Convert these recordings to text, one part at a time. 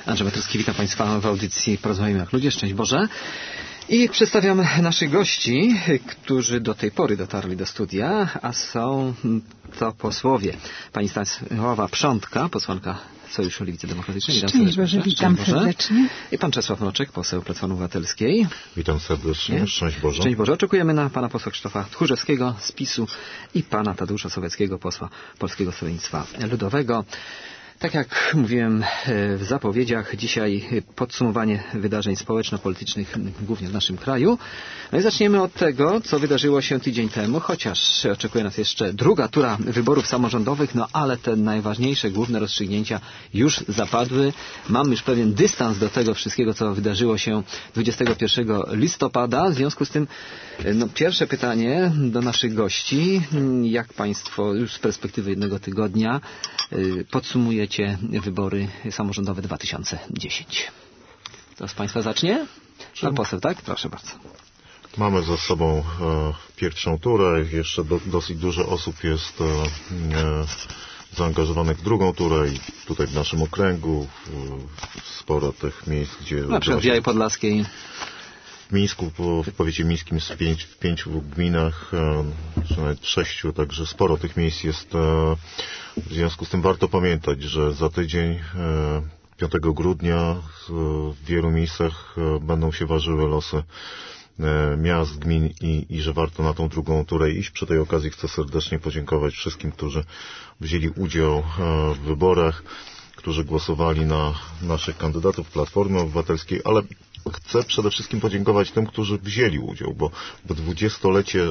Andrzej Matryski, witam Państwa w audycji Porozmawiajmy jak ludzie. Szczęść Boże. I przedstawiam naszych gości, którzy do tej pory dotarli do studia, a są to posłowie. Pani Stanisława Przątka, posłanka Sojuszu Lewicy Demokratycznej. Szczęść Boże, witam serdecznie. I pan Czesław Mroczek, poseł Platformy Obywatelskiej. Witam serdecznie, szczęść Boże. Szczęść Boże. Oczekujemy na pana posła Krzysztofa Tchórzewskiego z PiS-u i pana Tadeusza Sowieckiego, posła Polskiego Stronnictwa Ludowego. Tak jak mówiłem w zapowiedziach, dzisiaj podsumowanie wydarzeń społeczno-politycznych głównie w naszym kraju. No i zaczniemy od tego, co wydarzyło się tydzień temu, chociaż oczekuje nas jeszcze druga tura wyborów samorządowych, no ale te najważniejsze, główne rozstrzygnięcia już zapadły. Mam już pewien dystans do tego wszystkiego, co wydarzyło się 21 listopada. W związku z tym pierwsze pytanie do naszych gości. Jak Państwo już z perspektywy jednego tygodnia podsumujecie wybory samorządowe 2010? Kto z Państwa zacznie? Pan poseł, tak? Proszę bardzo. Mamy za sobą pierwszą turę. Jeszcze dosyć dużo osób jest zaangażowanych w drugą turę i tutaj w naszym okręgu sporo tych miejsc, gdzie... Na przykład w Białej Podlaskiej. W Mińsku, w powiecie mińskim w 5 gminach, czy nawet 6, także sporo tych miejsc jest. W związku z tym warto pamiętać, że za tydzień, 5 grudnia, w wielu miejscach będą się ważyły losy miast, gmin i że warto na tą drugą turę iść. Przy tej okazji chcę serdecznie podziękować wszystkim, którzy wzięli udział w wyborach, którzy głosowali na naszych kandydatów Platformy Obywatelskiej, ale chcę przede wszystkim podziękować tym, którzy wzięli udział, bo 20-lecie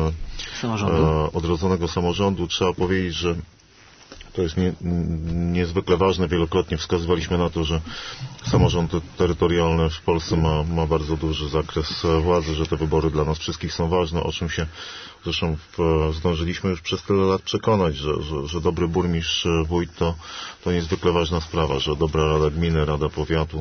odrodzonego samorządu trzeba powiedzieć, że to jest niezwykle ważne. Wielokrotnie wskazywaliśmy na to, że samorząd terytorialny w Polsce ma bardzo duży zakres władzy, że te wybory dla nas wszystkich są ważne, o czym się zresztą zdążyliśmy już przez tyle lat przekonać, że dobry burmistrz, wójt to niezwykle ważna sprawa, że dobra rada gminy, rada powiatu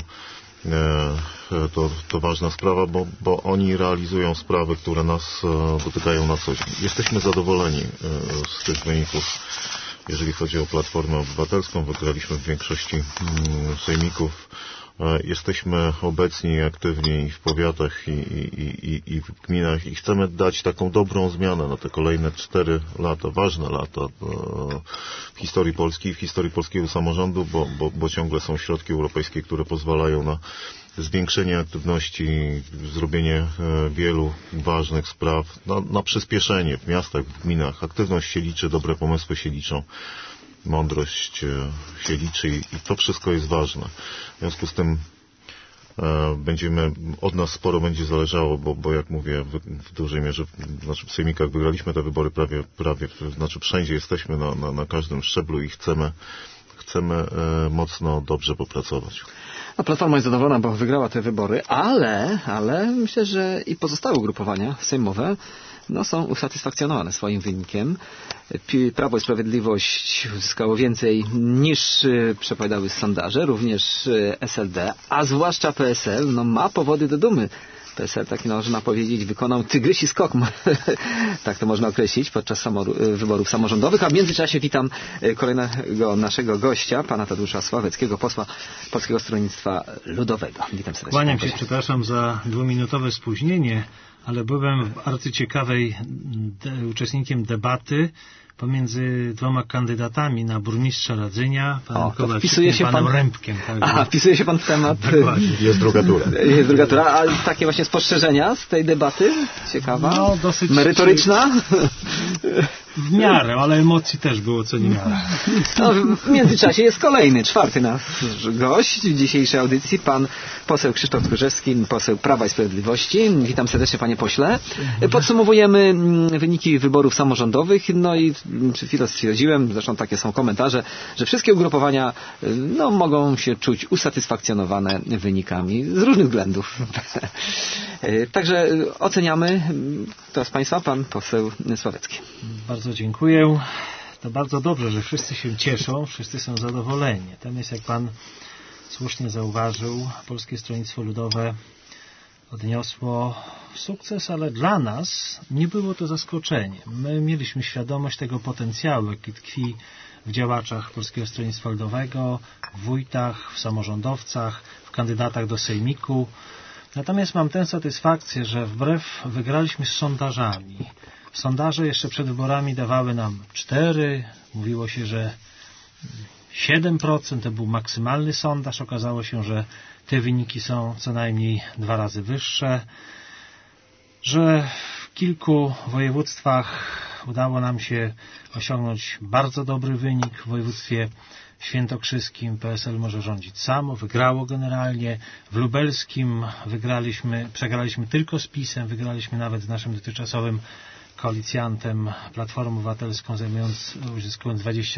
to ważna sprawa, bo oni realizują sprawy, które nas dotykają na co dzień. Jesteśmy zadowoleni z tych wyników. Jeżeli chodzi o Platformę Obywatelską, wygraliśmy w większości sejmików. Jesteśmy obecni i aktywni w powiatach i w gminach i chcemy dać taką dobrą zmianę na te kolejne 4 lata, ważne lata w historii Polski, w historii polskiego samorządu, bo ciągle są środki europejskie, które pozwalają na zwiększenie aktywności, zrobienie wielu ważnych spraw, na przyspieszenie w miastach, w gminach. Aktywność się liczy, dobre pomysły się liczą, mądrość się liczy i to wszystko jest ważne. W związku z tym od nas sporo będzie zależało, bo jak mówię, w dużej mierze w sejmikach wygraliśmy te wybory prawie wszędzie jesteśmy na każdym szczeblu i chcemy mocno, dobrze popracować. No, Platforma jest zadowolona, bo wygrała te wybory, ale myślę, że i pozostałe ugrupowania sejmowe są usatysfakcjonowane swoim wynikiem. Prawo i Sprawiedliwość uzyskało więcej niż przepowiadały sondaże, również SLD, a zwłaszcza PSL ma powody do dumy. PSL, tak można powiedzieć, wykonał tygrysi skok, tak to można określić, podczas wyborów samorządowych. A w międzyczasie witam kolejnego naszego gościa, pana Tadeusza Sowieckiego, posła Polskiego Stronnictwa Ludowego. Witam serdecznie. Kłaniam się, przepraszam za 2-minutowe spóźnienie, ale byłem arcyciekawej uczestnikiem debaty pomiędzy 2 kandydatami na burmistrza Radzynia, panem Kowalczykiem i panem Rębkiem. Tak, wpisuje się pan w temat. Jest druga tura. Jest druga tura, a takie właśnie spostrzeżenia z tej debaty? Ciekawa? Dosyć merytoryczna? W miarę, ale emocji też było co niemiarę. W międzyczasie jest kolejny, 4. nasz gość dzisiejszej audycji, pan poseł Krzysztof Tchórzewski, poseł Prawa i Sprawiedliwości. Witam serdecznie, panie pośle. Podsumowujemy wyniki wyborów samorządowych, i przed chwilą stwierdziłem, zresztą takie są komentarze, że wszystkie ugrupowania mogą się czuć usatysfakcjonowane wynikami z różnych względów. Także oceniamy. Kto z Państwa? Pan poseł Sławecki. Bardzo dziękuję. To bardzo dobrze, że wszyscy się cieszą, wszyscy są zadowoleni. Natomiast jak pan słusznie zauważył, Polskie Stronnictwo Ludowe odniosło sukces, ale dla nas nie było to zaskoczeniem. My mieliśmy świadomość tego potencjału, jaki tkwi w działaczach Polskiego Stronnictwa Ludowego, w wójtach, w samorządowcach, w kandydatach do sejmiku. Natomiast mam tę satysfakcję, że wbrew wygraliśmy z sondażami. Sondaże jeszcze przed wyborami dawały nam 4, mówiło się, że 7%, to był maksymalny sondaż. Okazało się, że te wyniki są co najmniej 2 razy wyższe, że w kilku województwach udało nam się osiągnąć bardzo dobry wynik. W województwie świętokrzyskim PSL może rządzić samo, wygrało generalnie. W lubelskim przegraliśmy tylko z PiS-em, wygraliśmy nawet z naszym dotychczasowym koalicjantem Platformą Obywatelską, uzyskując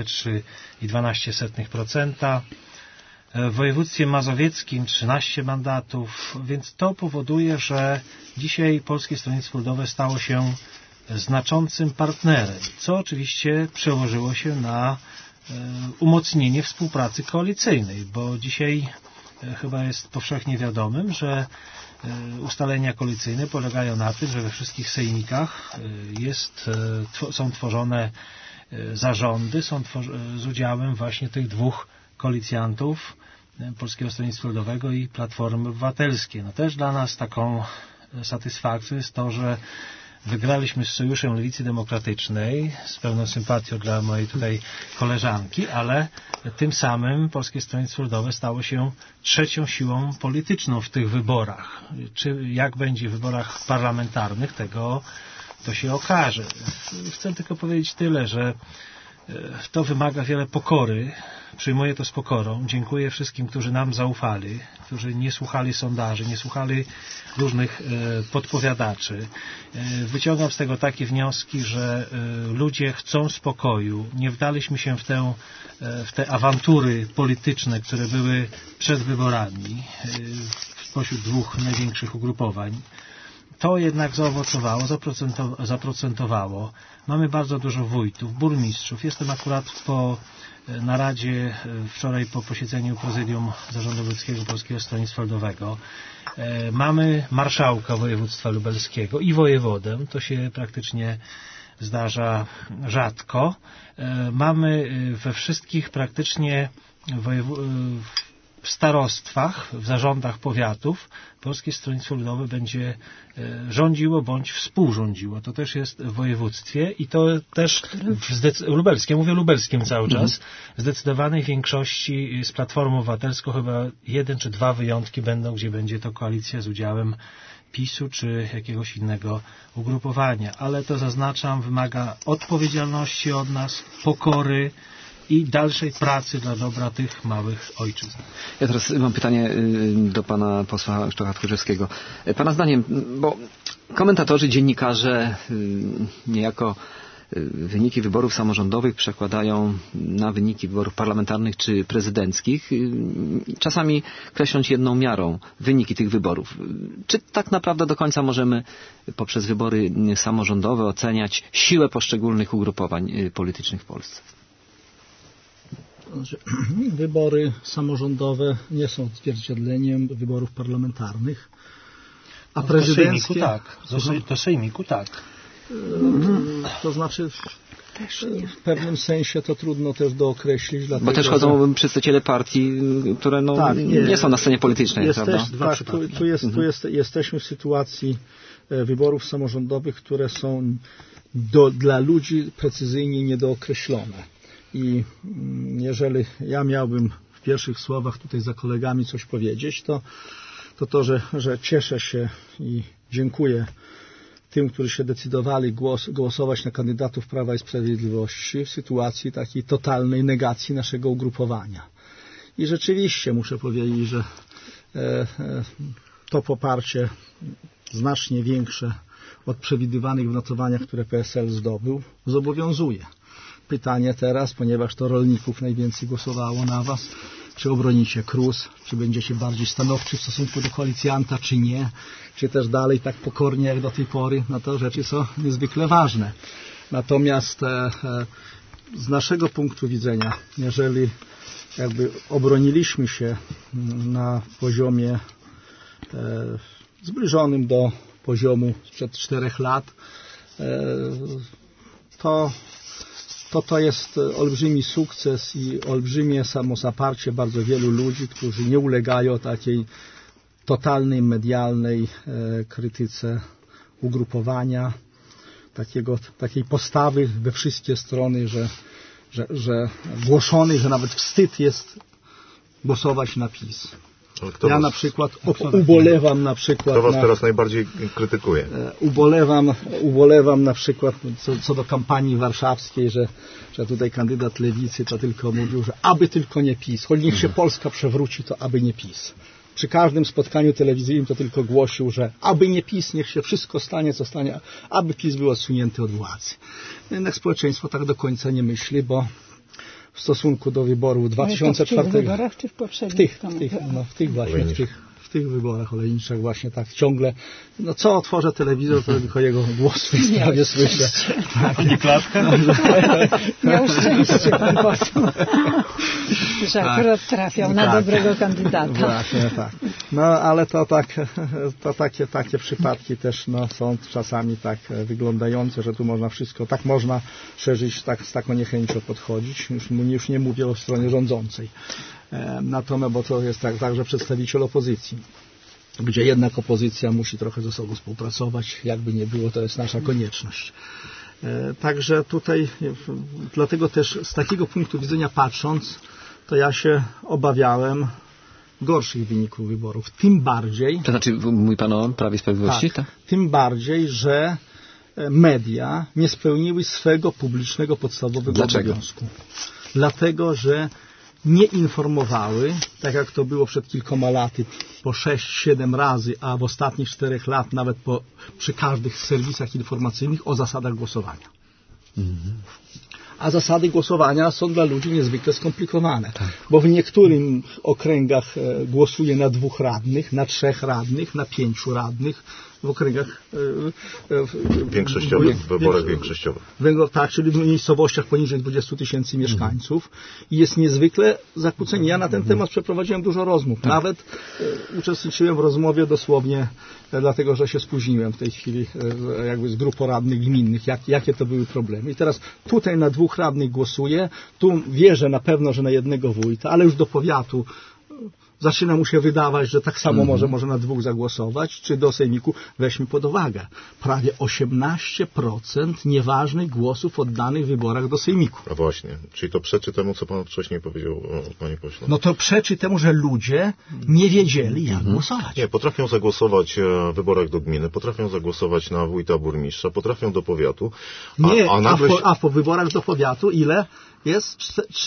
23,12%. W województwie mazowieckim 13 mandatów, więc to powoduje, że dzisiaj Polskie Stronnictwo Ludowe stało się znaczącym partnerem, co oczywiście przełożyło się na umocnienie współpracy koalicyjnej, bo dzisiaj chyba jest powszechnie wiadomym, że ustalenia koalicyjne polegają na tym, że we wszystkich sejmikach są tworzone zarządy, z udziałem właśnie tych 2 koalicjantów Polskiego Stronnictwa Ludowego i Platformy Obywatelskiej. No też dla nas taką satysfakcją jest to, że wygraliśmy z Sojuszem Lewicy Demokratycznej, z pełną sympatią dla mojej tutaj koleżanki, ale tym samym Polskie Stronnictwo Ludowe stało się trzecią siłą polityczną w tych wyborach. Jak będzie w wyborach parlamentarnych, to się okaże. Chcę tylko powiedzieć tyle, że to wymaga wiele pokory. Przyjmuję to z pokorą. Dziękuję wszystkim, którzy nam zaufali, którzy nie słuchali sondaży, nie słuchali różnych podpowiadaczy. Wyciągam z tego takie wnioski, że ludzie chcą spokoju. Nie wdaliśmy się w te awantury polityczne, które były przed wyborami spośród 2 największych ugrupowań. To jednak zaowocowało, zaprocentowało. Mamy bardzo dużo wójtów, burmistrzów. Jestem akurat po naradzie wczoraj po posiedzeniu Prezydium Zarządu Wojewódzkiego Polskiego Stronnictwa Ludowego. Mamy marszałka województwa lubelskiego i wojewodę. To się praktycznie zdarza rzadko. Mamy we wszystkich praktycznie w starostwach, w zarządach powiatów Polskie Stronnictwo Ludowe będzie rządziło bądź współrządziło. To też jest w województwie i to też lubelskie, mówię lubelskim cały czas, w zdecydowanej większości z Platformą Obywatelską chyba 1 czy 2 wyjątki będą, gdzie będzie to koalicja z udziałem PiS-u czy jakiegoś innego ugrupowania. Ale to zaznaczam, wymaga odpowiedzialności od nas, pokory i dalszej pracy dla dobra tych małych ojczyzn. Ja teraz mam pytanie do pana posła Krzysztofa Tchórzewskiego. Pana zdaniem, bo komentatorzy, dziennikarze niejako wyniki wyborów samorządowych przekładają na wyniki wyborów parlamentarnych czy prezydenckich, czasami kreśląc jedną miarą wyniki tych wyborów. Czy tak naprawdę do końca możemy poprzez wybory samorządowe oceniać siłę poszczególnych ugrupowań politycznych w Polsce? Wybory samorządowe nie są odzwierciedleniem wyborów parlamentarnych, a prezydenckie... Do sejmiku tak. To znaczy w pewnym sensie to trudno też dookreślić. Dlatego, bo też chodzą przedstawiciele partii, które nie są na scenie politycznej, prawda? Jesteśmy w sytuacji wyborów samorządowych, które są dla ludzi precyzyjnie niedookreślone. I jeżeli ja miałbym w pierwszych słowach tutaj za kolegami coś powiedzieć, to, że cieszę się i dziękuję tym, którzy się decydowali głosować na kandydatów Prawa i Sprawiedliwości w sytuacji takiej totalnej negacji naszego ugrupowania. I rzeczywiście muszę powiedzieć, że to poparcie znacznie większe od przewidywanych w notowaniach, które PSL zdobył, zobowiązuje. Pytanie teraz, ponieważ to rolników najwięcej głosowało na was, czy obronicie KRUS, czy będziecie bardziej stanowczy w stosunku do koalicjanta, czy nie, czy też dalej tak pokornie jak do tej pory, no to rzeczy są niezwykle ważne. Natomiast z naszego punktu widzenia, jeżeli jakby obroniliśmy się na poziomie zbliżonym do poziomu sprzed 4 lat, to jest olbrzymi sukces i olbrzymie samozaparcie bardzo wielu ludzi, którzy nie ulegają takiej totalnej medialnej krytyce ugrupowania, takiej postawy we wszystkie strony, że głoszony, że nawet wstyd jest głosować na PiS. Ja na przykład ubolewam na przykład... Kto was teraz najbardziej krytykuje? Ubolewam na przykład co do kampanii warszawskiej, że tutaj kandydat Lewicy to tylko mówił, że aby tylko nie PiS. Choć niech się Polska przewróci, to aby nie PiS. Przy każdym spotkaniu telewizyjnym to tylko głosił, że aby nie PiS, niech się wszystko stanie, co stanie, aby PiS był odsunięty od władzy. Jednak społeczeństwo tak do końca nie myśli, bo w stosunku do wyborów 2004... W tych wyborach czy w poprzednich? W tych wyborach olejniczych właśnie tak ciągle, co otworzę telewizor, to tylko jego głos w tej sprawie słyszę. Nie klatka? Miał szczęście pan poseł, że akurat trafiał na dobrego kandydata. Właśnie tak. Ale to takie przypadki też są czasami tak wyglądające, że tu można wszystko, tak można szerzyć, z taką niechęcią podchodzić. Już nie mówię o stronie rządzącej. Natomiast, bo to jest także przedstawiciel opozycji, gdzie jednak opozycja musi trochę ze sobą współpracować, jakby nie było, to jest nasza konieczność. Także tutaj, dlatego też z takiego punktu widzenia patrząc, to ja się obawiałem gorszych wyników wyborów. Tym bardziej... To znaczy, mówi pan o Prawie i Sprawiedliwości? Tak, tym bardziej, że media nie spełniły swego publicznego podstawowego obowiązku. Dlatego, że nie informowały, tak jak to było przed kilkoma laty, po 6-7 razy, a w ostatnich 4 lat nawet przy każdych serwisach informacyjnych o zasadach głosowania. A zasady głosowania są dla ludzi niezwykle skomplikowane, bo w niektórych okręgach głosuje na 2 radnych, na 3 radnych, na 5 radnych, w okręgach większościowych, w wyborach większościowych. Tak, czyli w miejscowościach poniżej 20 000 mieszkańców i jest niezwykle zakłócenie. Ja na ten temat przeprowadziłem dużo rozmów. Nawet uczestniczyłem w rozmowie dosłownie dlatego, że się spóźniłem w tej chwili jakby z grupą radnych gminnych, jakie to były problemy. I teraz tutaj na 2 radnych głosuję, tu wierzę na pewno, że na jednego wójta, ale już do powiatu zaczyna mu się wydawać, że tak samo może na 2 zagłosować, czy do sejmiku. Weźmy pod uwagę, prawie 18% nieważnych głosów oddanych w wyborach do sejmiku. A właśnie, czyli to przeczy temu, co pan wcześniej powiedział, panie pośle. No to przeczy temu, że ludzie nie wiedzieli, jak głosować. Nie, potrafią zagłosować w wyborach do gminy, potrafią zagłosować na wójta, burmistrza, potrafią do powiatu. A po wyborach do powiatu ile? Jest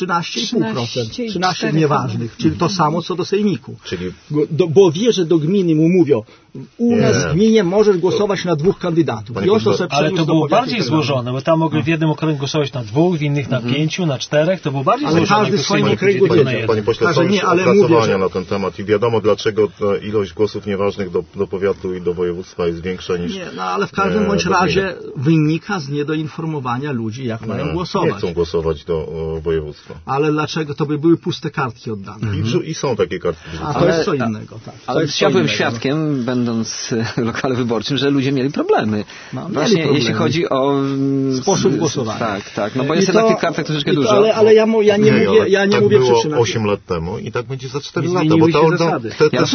13,5%. 13 nieważnych, czyli to samo co do sejmiku. Bo wie, że do gminy mu mówią, u nas w gminie możesz głosować na 2 kandydatów. Ale to było bardziej złożone, bo tam mogli w jednym okręgu głosować na 2, w innych na 5, na 4, to było bardziej złożone. Ale każdy w swoim okręgu wiedział. Panie pośle, są już opracowania na ten temat i wiadomo, dlaczego ilość głosów nieważnych do powiatu i do województwa jest większa niż... ale w każdym bądź razie wynika z niedoinformowania ludzi, jak mają głosować. Nie chcą głosować do województwa. Ale dlaczego? To by były puste kartki oddane. I są takie kartki. A to jest co innego. Tak. Ale ja byłem świadkiem, będąc w lokalu wyborczym, że ludzie mieli problemy. Właśnie jeśli chodzi o sposób głosowania. Tak. No bo jest na tych kartach troszeczkę dużo. Ale ja nie mówię przyczyn. Było 8 lat temu i tak będzie za 4 lata. Bo to zasady.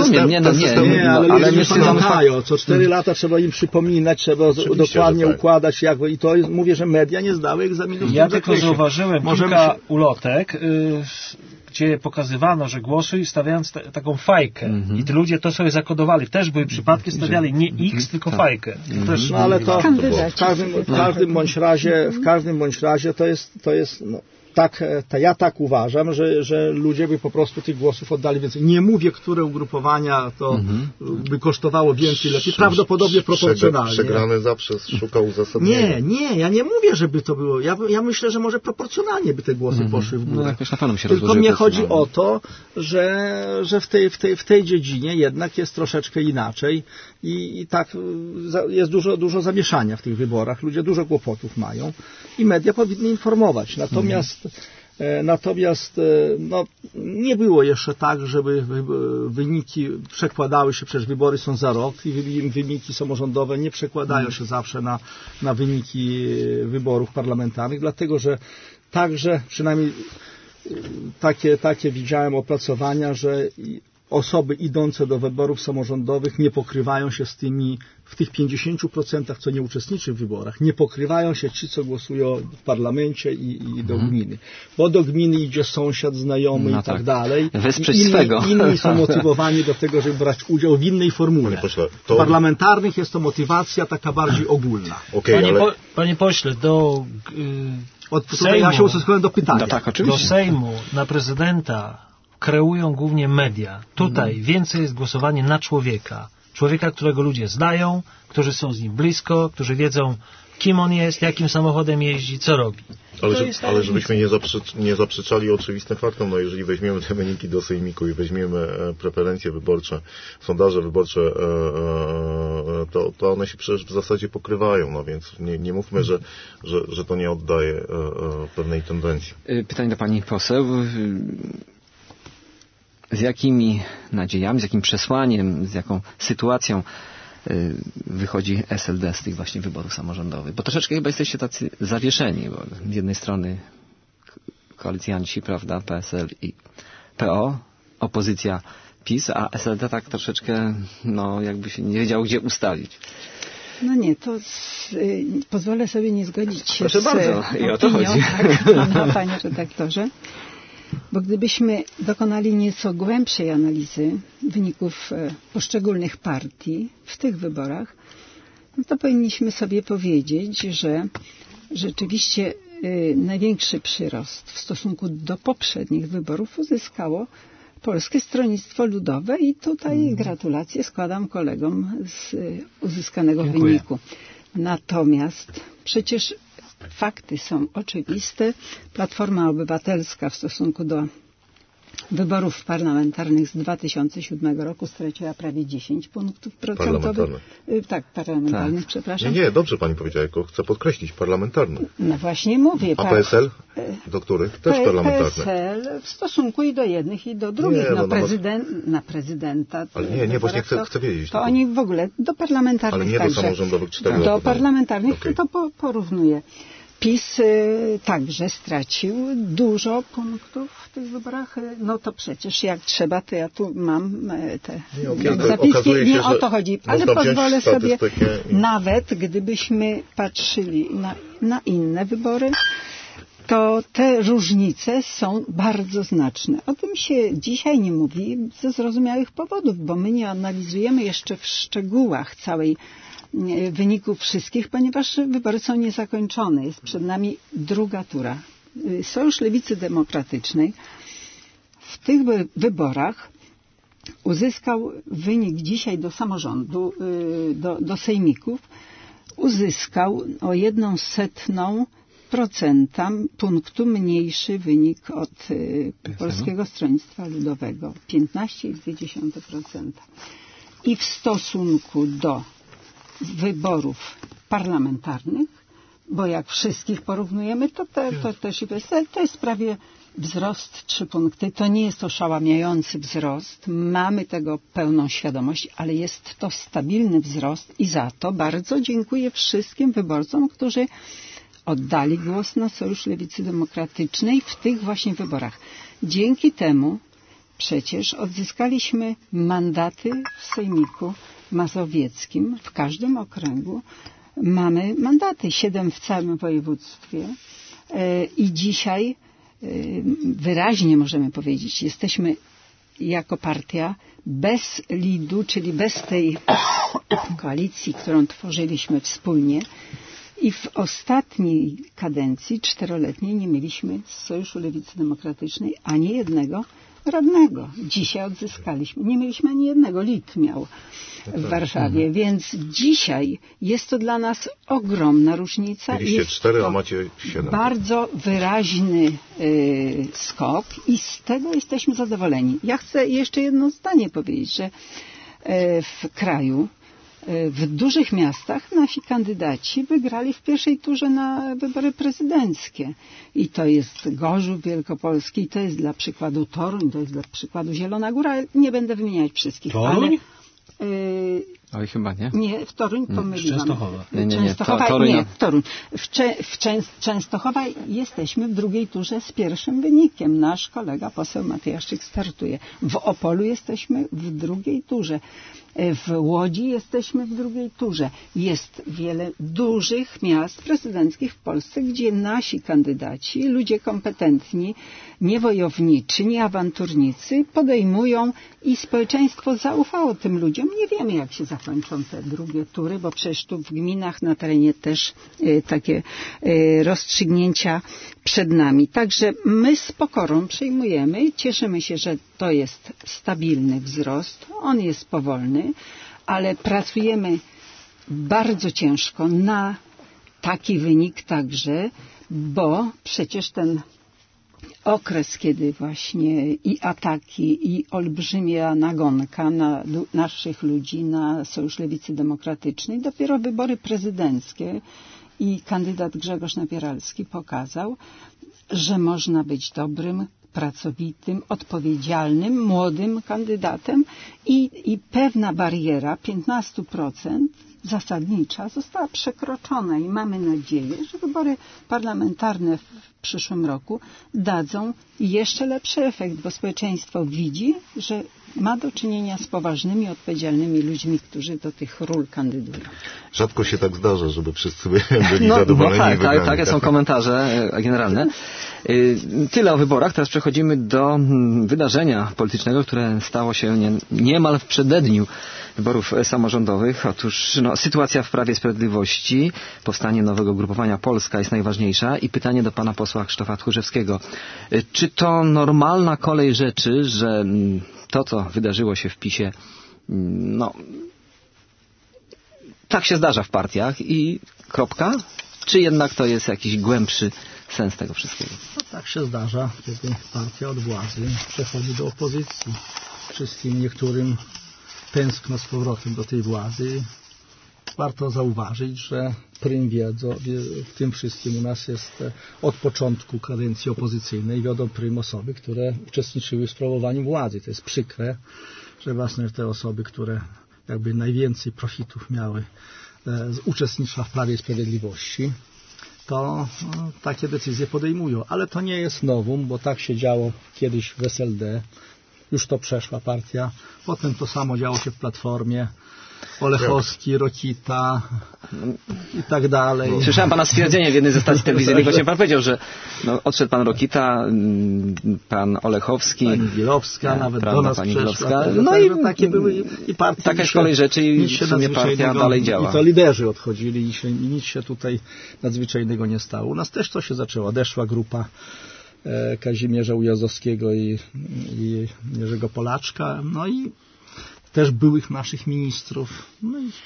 Ale nie pamiętają. Co 4 lata trzeba im przypominać, trzeba dokładnie układać. I to mówię, że media nie zdały egzaminów. Ja tylko zauważyłem kilka ulotek, gdzie pokazywano, że głosuj stawiając taką fajkę. I ci ludzie to sobie zakodowali. Też były przypadki, stawiali nie X, tylko fajkę. Ale to w każdym bądź razie to jest ja tak uważam, że ludzie by po prostu tych głosów oddali więcej. Nie mówię, które ugrupowania to by kosztowało więcej, lepiej. Prawdopodobnie proporcjonalnie. Przegrany zawsze szukał uzasadnienia. Nie, ja nie mówię, żeby to było. Ja myślę, że może proporcjonalnie by te głosy poszły w górę. Tylko mnie chodzi o to, że w tej dziedzinie jednak jest troszeczkę inaczej i tak jest dużo zamieszania w tych wyborach. Ludzie dużo kłopotów mają i media powinny informować. Natomiast Natomiast nie było jeszcze tak, żeby wyniki przekładały się, przecież wybory są za rok i wyniki samorządowe nie przekładają się zawsze na wyniki wyborów parlamentarnych, dlatego że także, przynajmniej takie widziałem opracowania, że osoby idące do wyborów samorządowych nie pokrywają się z tymi, w tych 50%, co nie uczestniczy w wyborach, nie pokrywają się ci, co głosują w parlamencie i do gminy. Bo do gminy idzie sąsiad, znajomy i tak dalej. Wesprzeć swego. Inni są motywowani do tego, żeby brać udział w innej formule. Pośle, w parlamentarnych jest to motywacja taka bardziej ogólna. Panie pośle, Tutaj ja się ustosunkuję do pytania. Tak, oczywiście. Do Sejmu, na prezydenta kreują głównie media. Tutaj więcej jest głosowanie na człowieka. Człowieka, którego ludzie znają, którzy są z nim blisko, którzy wiedzą, kim on jest, jakim samochodem jeździ, co robi. Ale żebyśmy nie zaprzeczali oczywistym faktom, jeżeli weźmiemy te wyniki do sejmiku i weźmiemy preferencje wyborcze, sondaże wyborcze, to one się przecież w zasadzie pokrywają, więc nie mówmy, że to nie oddaje pewnej tendencji. Pytanie do pani poseł. Z jakimi nadziejami, z jakim przesłaniem, z jaką sytuacją wychodzi SLD z tych właśnie wyborów samorządowych? Bo troszeczkę chyba jesteście tacy zawieszeni, bo z jednej strony koalicjanci, prawda, PSL i PO, opozycja PiS, a SLD tak troszeczkę, jakby się nie wiedział, gdzie ustawić. No nie, to pozwolę sobie nie zgodzić się Proszę bardzo, i o to chodzi. Panie redaktorze. Bo gdybyśmy dokonali nieco głębszej analizy wyników poszczególnych partii w tych wyborach, to powinniśmy sobie powiedzieć, że rzeczywiście największy przyrost w stosunku do poprzednich wyborów uzyskało Polskie Stronnictwo Ludowe i tutaj gratulacje składam kolegom z uzyskanego wyniku. Natomiast przecież fakty są oczywiste. Platforma Obywatelska w stosunku do wyborów parlamentarnych z 2007 roku straciła prawie 10 punktów procentowych. Parlamentarnych, przepraszam. Nie, dobrze pani powiedziała, tylko chcę podkreślić, parlamentarnych. No właśnie mówię. A PSL? Do których? Też parlamentarne. PSL w stosunku i do jednych, i do drugich. Na prezydenta. Ale nie, właśnie chcę wiedzieć. To oni w ogóle do parlamentarnych. Ale nie także, do samorządowych 4 do parlamentarnych, okay. To porównuję. PiS także stracił dużo punktów w tych wyborach. No to przecież jak trzeba, to ja tu mam te zapiski. Nie o to chodzi. Ale pozwolę sobie, nawet gdybyśmy patrzyli na inne wybory, to te różnice są bardzo znaczne. O tym się dzisiaj nie mówi ze zrozumiałych powodów, bo my nie analizujemy jeszcze w szczegółach całej wyników wszystkich, ponieważ wybory są niezakończone. Jest przed nami druga tura. Sojusz Lewicy Demokratycznej w tych wyborach uzyskał wynik dzisiaj do samorządu, do sejmików, uzyskał o 0,01% punktu mniejszy wynik od Polskiego Stronnictwa Ludowego. 15,2%. I w stosunku do wyborów parlamentarnych, bo jak wszystkich porównujemy, to też to jest prawie wzrost 3 punkty. To nie jest oszałamiający wzrost. Mamy tego pełną świadomość, ale jest to stabilny wzrost i za to bardzo dziękuję wszystkim wyborcom, którzy oddali głos na Sojusz Lewicy Demokratycznej w tych właśnie wyborach. Dzięki temu przecież odzyskaliśmy mandaty w Sejmiku Mazowieckim. W każdym okręgu mamy mandaty, 7 w całym województwie i dzisiaj wyraźnie możemy powiedzieć, jesteśmy jako partia bez lidu, czyli bez tej koalicji, którą tworzyliśmy wspólnie i w ostatniej kadencji 4-letniej nie mieliśmy z Sojuszu Lewicy Demokratycznej ani jednego radnego. Dzisiaj odzyskaliśmy. Nie mieliśmy ani jednego. Lit miał w Warszawie, więc dzisiaj jest to dla nas ogromna różnica. Mieliście 4, a macie 7. Bardzo wyraźny skok i z tego jesteśmy zadowoleni. Ja chcę jeszcze jedno zdanie powiedzieć, że w kraju w dużych miastach nasi kandydaci wygrali w pierwszej turze na wybory prezydenckie. I to jest Gorzów Wielkopolski, i to jest dla przykładu Toruń, to jest dla przykładu Zielona Góra. Nie będę wymieniać wszystkich. Toruń? Oj, chyba nie. Nie, w Toruń pomyliłam. Częstochowa. Częstochowa, Toruń. nie, w Toruń. Częstochowa jesteśmy w drugiej turze z pierwszym wynikiem. Nasz kolega poseł Matyjaszczyk startuje. W Opolu jesteśmy w drugiej turze. W Łodzi jesteśmy w drugiej turze. Jest wiele dużych miast prezydenckich w Polsce, gdzie nasi kandydaci, ludzie kompetentni, nie wojowniczy, nie awanturnicy, podejmują i społeczeństwo zaufało tym ludziom. Nie wiemy, jak się zakończą te drugie tury, bo przecież tu w gminach na terenie też takie rozstrzygnięcia przed nami. Także my z pokorą przyjmujemy, cieszymy się, że to jest stabilny wzrost, on jest powolny, ale pracujemy bardzo ciężko na taki wynik także, bo przecież ten okres, kiedy właśnie i ataki, i olbrzymia nagonka na naszych ludzi, na Sojusz Lewicy Demokratycznej, dopiero wybory prezydenckie i kandydat Grzegorz Napieralski pokazał, że można być dobrym, pracowitym, odpowiedzialnym, młodym kandydatem i pewna bariera 15% zasadnicza została przekroczona i mamy nadzieję, że wybory parlamentarne w przyszłym roku dadzą jeszcze lepszy efekt, bo społeczeństwo widzi, że ma do czynienia z poważnymi, odpowiedzialnymi ludźmi, którzy do tych ról kandydują. Rzadko się tak zdarza, żeby wszyscy byli zadowoleni. Tak, takie są komentarze generalne. Tyle o wyborach. Teraz przechodzimy do wydarzenia politycznego, które stało się niemal w przededniu wyborów samorządowych. Otóż sytuacja w Prawie i Sprawiedliwości, powstanie nowego ugrupowania Polska jest najważniejsza i pytanie do pana posła Krzysztofa Tchórzewskiego. Czy to normalna kolej rzeczy, że to, co wydarzyło się w PiS-ie, tak się zdarza w partiach i kropka? Czy jednak to jest jakiś głębszy sens tego wszystkiego? No, tak się zdarza, kiedy partia od władzy przechodzi do opozycji. Wszystkim niektórym tęskno z powrotem do tej władzy. Warto zauważyć, że prym wiedzą, w tym wszystkim u nas jest od początku kadencji opozycyjnej wiodą prym osoby, które uczestniczyły w sprawowaniu władzy. To jest przykre, że właśnie te osoby, które jakby najwięcej profitów miały z uczestnictwa w Prawie i Sprawiedliwości, to takie decyzje podejmują. Ale to nie jest nowum, bo tak się działo kiedyś w SLD. Już to przeszła partia. Potem to samo działo się w Platformie. Olechowski, Rokita i tak dalej. Słyszałem pana stwierdzenie w jednej ze stacji telewizyjnych, właśnie pan powiedział, że odszedł pan Rokita, pan Olechowski, pani Gielowska, nawet prawda, do nas pani przeszła. No i takie były i partie. Taka jest kolej rzeczy i w sumie partia dalej działa. I to liderzy odchodzili i nic się tutaj nadzwyczajnego nie stało. U nas też to się zaczęło. Odeszła grupa Kazimierza Ujazdowskiego i Jerzego Polaczka. No i też byłych naszych ministrów, no i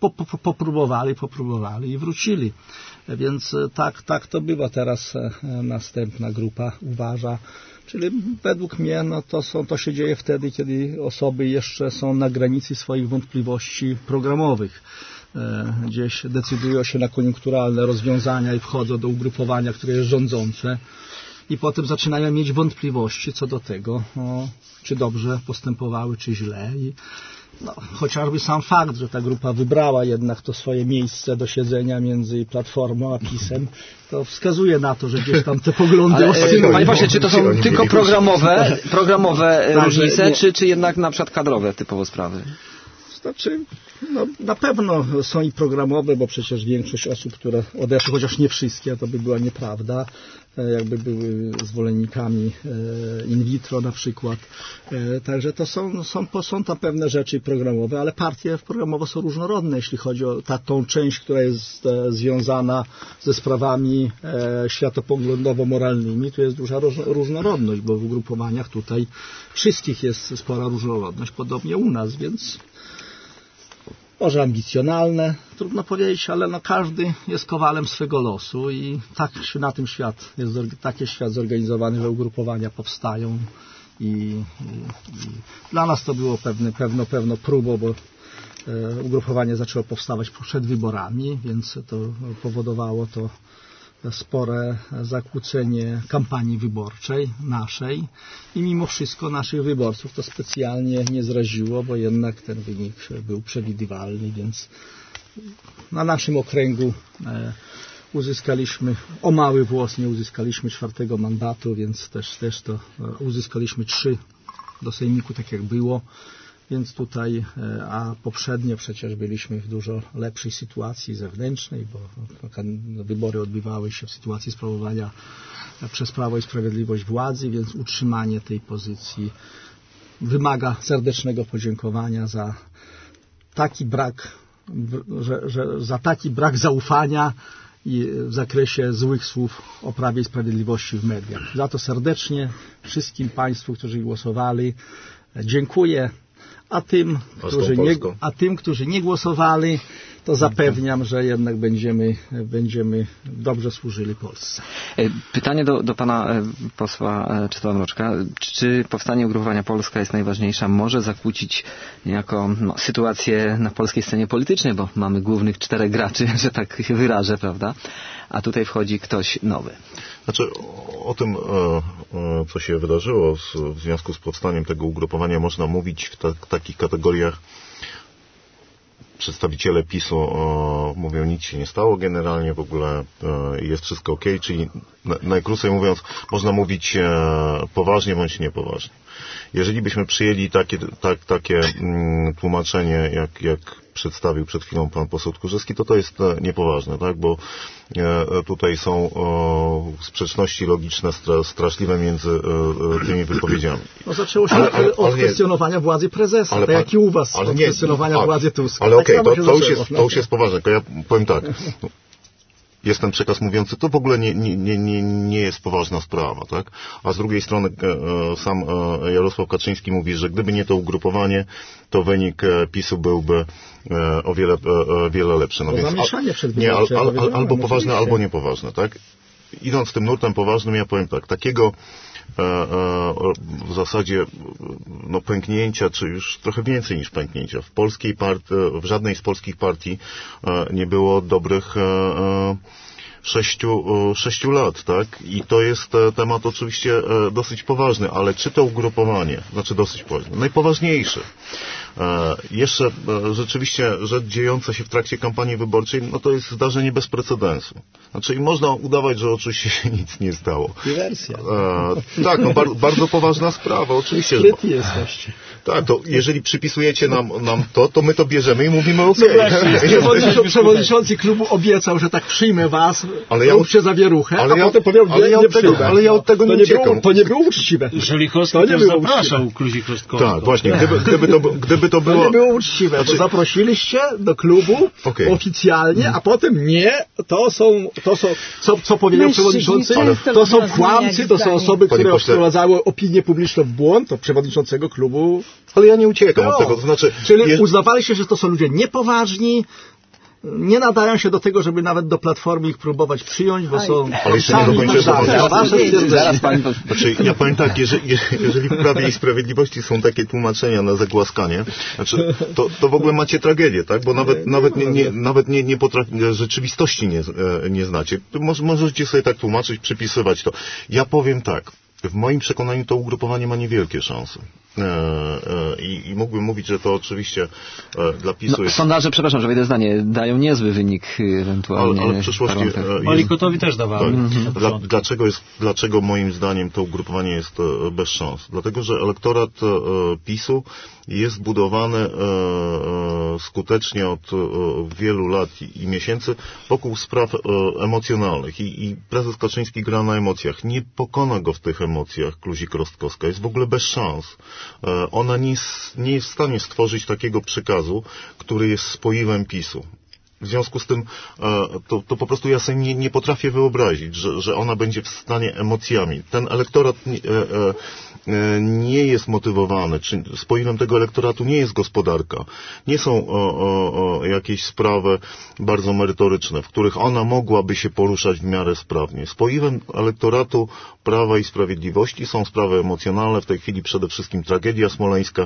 popróbowali i wrócili. Więc tak to bywa. Teraz następna grupa uważa. Czyli według mnie to się dzieje wtedy, kiedy osoby jeszcze są na granicy swoich wątpliwości programowych. Gdzieś decydują się na koniunkturalne rozwiązania i wchodzą do ugrupowania, które jest rządzące. I potem zaczynają mieć wątpliwości co do tego, czy dobrze postępowały, czy źle. I chociażby sam fakt, że ta grupa wybrała jednak to swoje miejsce do siedzenia między Platformą a PiS-em, to wskazuje na to, że gdzieś tam te poglądy oscylują. Panie pośle, czy to są tylko programowe różnice, czy jednak na przykład kadrowe typowo sprawy? Znaczy, na pewno są i programowe, bo przecież większość osób, które odeszły, chociaż nie wszystkie, to by była nieprawda, jakby były zwolennikami in vitro na przykład. Także to są to pewne rzeczy programowe, ale partie programowe są różnorodne, jeśli chodzi o tą część, która jest związana ze sprawami światopoglądowo-moralnymi. Tu jest duża różnorodność, bo w ugrupowaniach tutaj wszystkich jest spora różnorodność, podobnie u nas, więc może ambicjonalne, trudno powiedzieć, ale każdy jest kowalem swego losu i tak na tym tak jest świat zorganizowany, że ugrupowania powstają i dla nas to było pewno próbą, bo ugrupowanie zaczęło powstawać przed wyborami, więc to powodowało to spore zakłócenie kampanii wyborczej naszej i mimo wszystko naszych wyborców to specjalnie nie zraziło, bo jednak ten wynik był przewidywalny, więc na naszym okręgu uzyskaliśmy o mały włos, nie uzyskaliśmy 4. mandatu, więc też to uzyskaliśmy 3 do sejmiku, tak jak było. Więc tutaj, a poprzednio przecież byliśmy w dużo lepszej sytuacji zewnętrznej, bo wybory odbywały się w sytuacji sprawowania przez Prawo i Sprawiedliwość władzy, więc utrzymanie tej pozycji wymaga serdecznego podziękowania za taki brak, za taki brak zaufania i w zakresie złych słów o Prawie i Sprawiedliwości w mediach. Za to serdecznie wszystkim Państwu, którzy głosowali, dziękuję. A tym, którzy nie głosowali, to zapewniam, że jednak będziemy dobrze służyli Polsce. Pytanie do pana posła Czesława Mroczka. Czy powstanie ugrupowania Polska jest najważniejsza? Może zakłócić niejako sytuację na polskiej scenie politycznej, bo mamy głównych 4 graczy, że tak się wyrażę, prawda? A tutaj wchodzi ktoś nowy. Znaczy, o tym, co się wydarzyło w związku z powstaniem tego ugrupowania, można mówić w takich kategoriach. Przedstawiciele PiS-u mówią, nic się nie stało generalnie, w ogóle jest wszystko okej, czyli najkrócej mówiąc, można mówić poważnie bądź niepoważnie. Jeżeli byśmy przyjęli takie tłumaczenie, jak przedstawił przed chwilą pan poseł Tchórzewski, to jest niepoważne, tak? Bo tutaj są sprzeczności logiczne straszliwe między tymi wypowiedziami. No zaczęło się od kwestionowania władzy prezesa, tak jak i u was, od kwestionowania władzy Tuska. Ale okej, to już jest poważne, tylko ja powiem tak. Jest ten przekaz mówiący, to w ogóle nie jest poważna sprawa, tak? A z drugiej strony sam Jarosław Kaczyński mówi, że gdyby nie to ugrupowanie, to wynik PiS-u byłby o wiele lepszy. No to więc zamieszanie albo poważne, albo niepoważne, tak? Idąc tym nurtem poważnym, ja powiem tak, takiego w zasadzie pęknięcia, czy już trochę więcej niż pęknięcia. W żadnej z polskich partii nie było dobrych 6 lat, tak? I to jest temat oczywiście dosyć poważny, ale czy to ugrupowanie, znaczy dosyć poważny, najpoważniejszy. Jeszcze rzeczywiście rzecz dziejąca się w trakcie kampanii wyborczej, no to jest zdarzenie bez precedensu. Znaczy i można udawać, że oczywiście się nic nie stało. Dywersja. Tak, bardzo poważna sprawa, oczywiście. Kryty jesteście. Tak, to jeżeli przypisujecie nam to my to bierzemy i mówimy okej. Przewodniczący klubu obiecał, że tak przyjmę was, róbcie zawieruchę, potem powiedział, ale ja od tego nie uciekam. To nie było uczciwe. Żelikowski też zapraszał Kluzik Rostkowski. Tak, właśnie, gdyby to było... To nie było uczciwe, bo zaprosiliście do klubu oficjalnie, a potem nie, to są co powiedział przewodniczący, to są kłamcy, to są osoby, które wprowadzały opinię publiczną w błąd, to przewodniczącego klubu. Ale ja nie uciekam od tego, to znaczy... Czyli uznawaliście, że to są ludzie niepoważni, nie nadają się do tego, żeby nawet do Platformy ich próbować przyjąć, bo są... Ale jeszcze nie dokończę. Znaczy, ja powiem tak, jeżeli w Prawie i Sprawiedliwości są takie tłumaczenia na zagłaskanie, znaczy, to w ogóle macie tragedię, tak? Bo nawet nie potraficie, rzeczywistości nie znacie. Możecie sobie tak tłumaczyć, przypisywać to. Ja powiem tak. W moim przekonaniu to ugrupowanie ma niewielkie szanse. I mógłbym mówić, że to oczywiście dla PiS-u jest... Sondaże, przepraszam, że wejdę zdanie, dają niezły wynik ewentualnie. Ale w przyszłości... Malikotowi też dawały. Tak. Dlaczego moim zdaniem to ugrupowanie jest bez szans? Dlatego, że elektorat PiS-u jest budowany skutecznie od wielu lat i miesięcy wokół spraw emocjonalnych. I prezes Kaczyński gra na emocjach. Nie pokona go w tych emocjach Kluzik-Rostkowska. Jest w ogóle bez szans. Ona nie jest w stanie stworzyć takiego przekazu, który jest spoiwem PiS-u. W związku z tym to po prostu ja sobie nie potrafię wyobrazić, że ona będzie w stanie emocjami. Ten elektorat nie jest motywowany. Czy spoiwem tego elektoratu nie jest gospodarka. Nie są jakieś sprawy bardzo merytoryczne, w których ona mogłaby się poruszać w miarę sprawnie. Spoiwem elektoratu Prawa i Sprawiedliwości. Są sprawy emocjonalne, w tej chwili przede wszystkim tragedia smoleńska,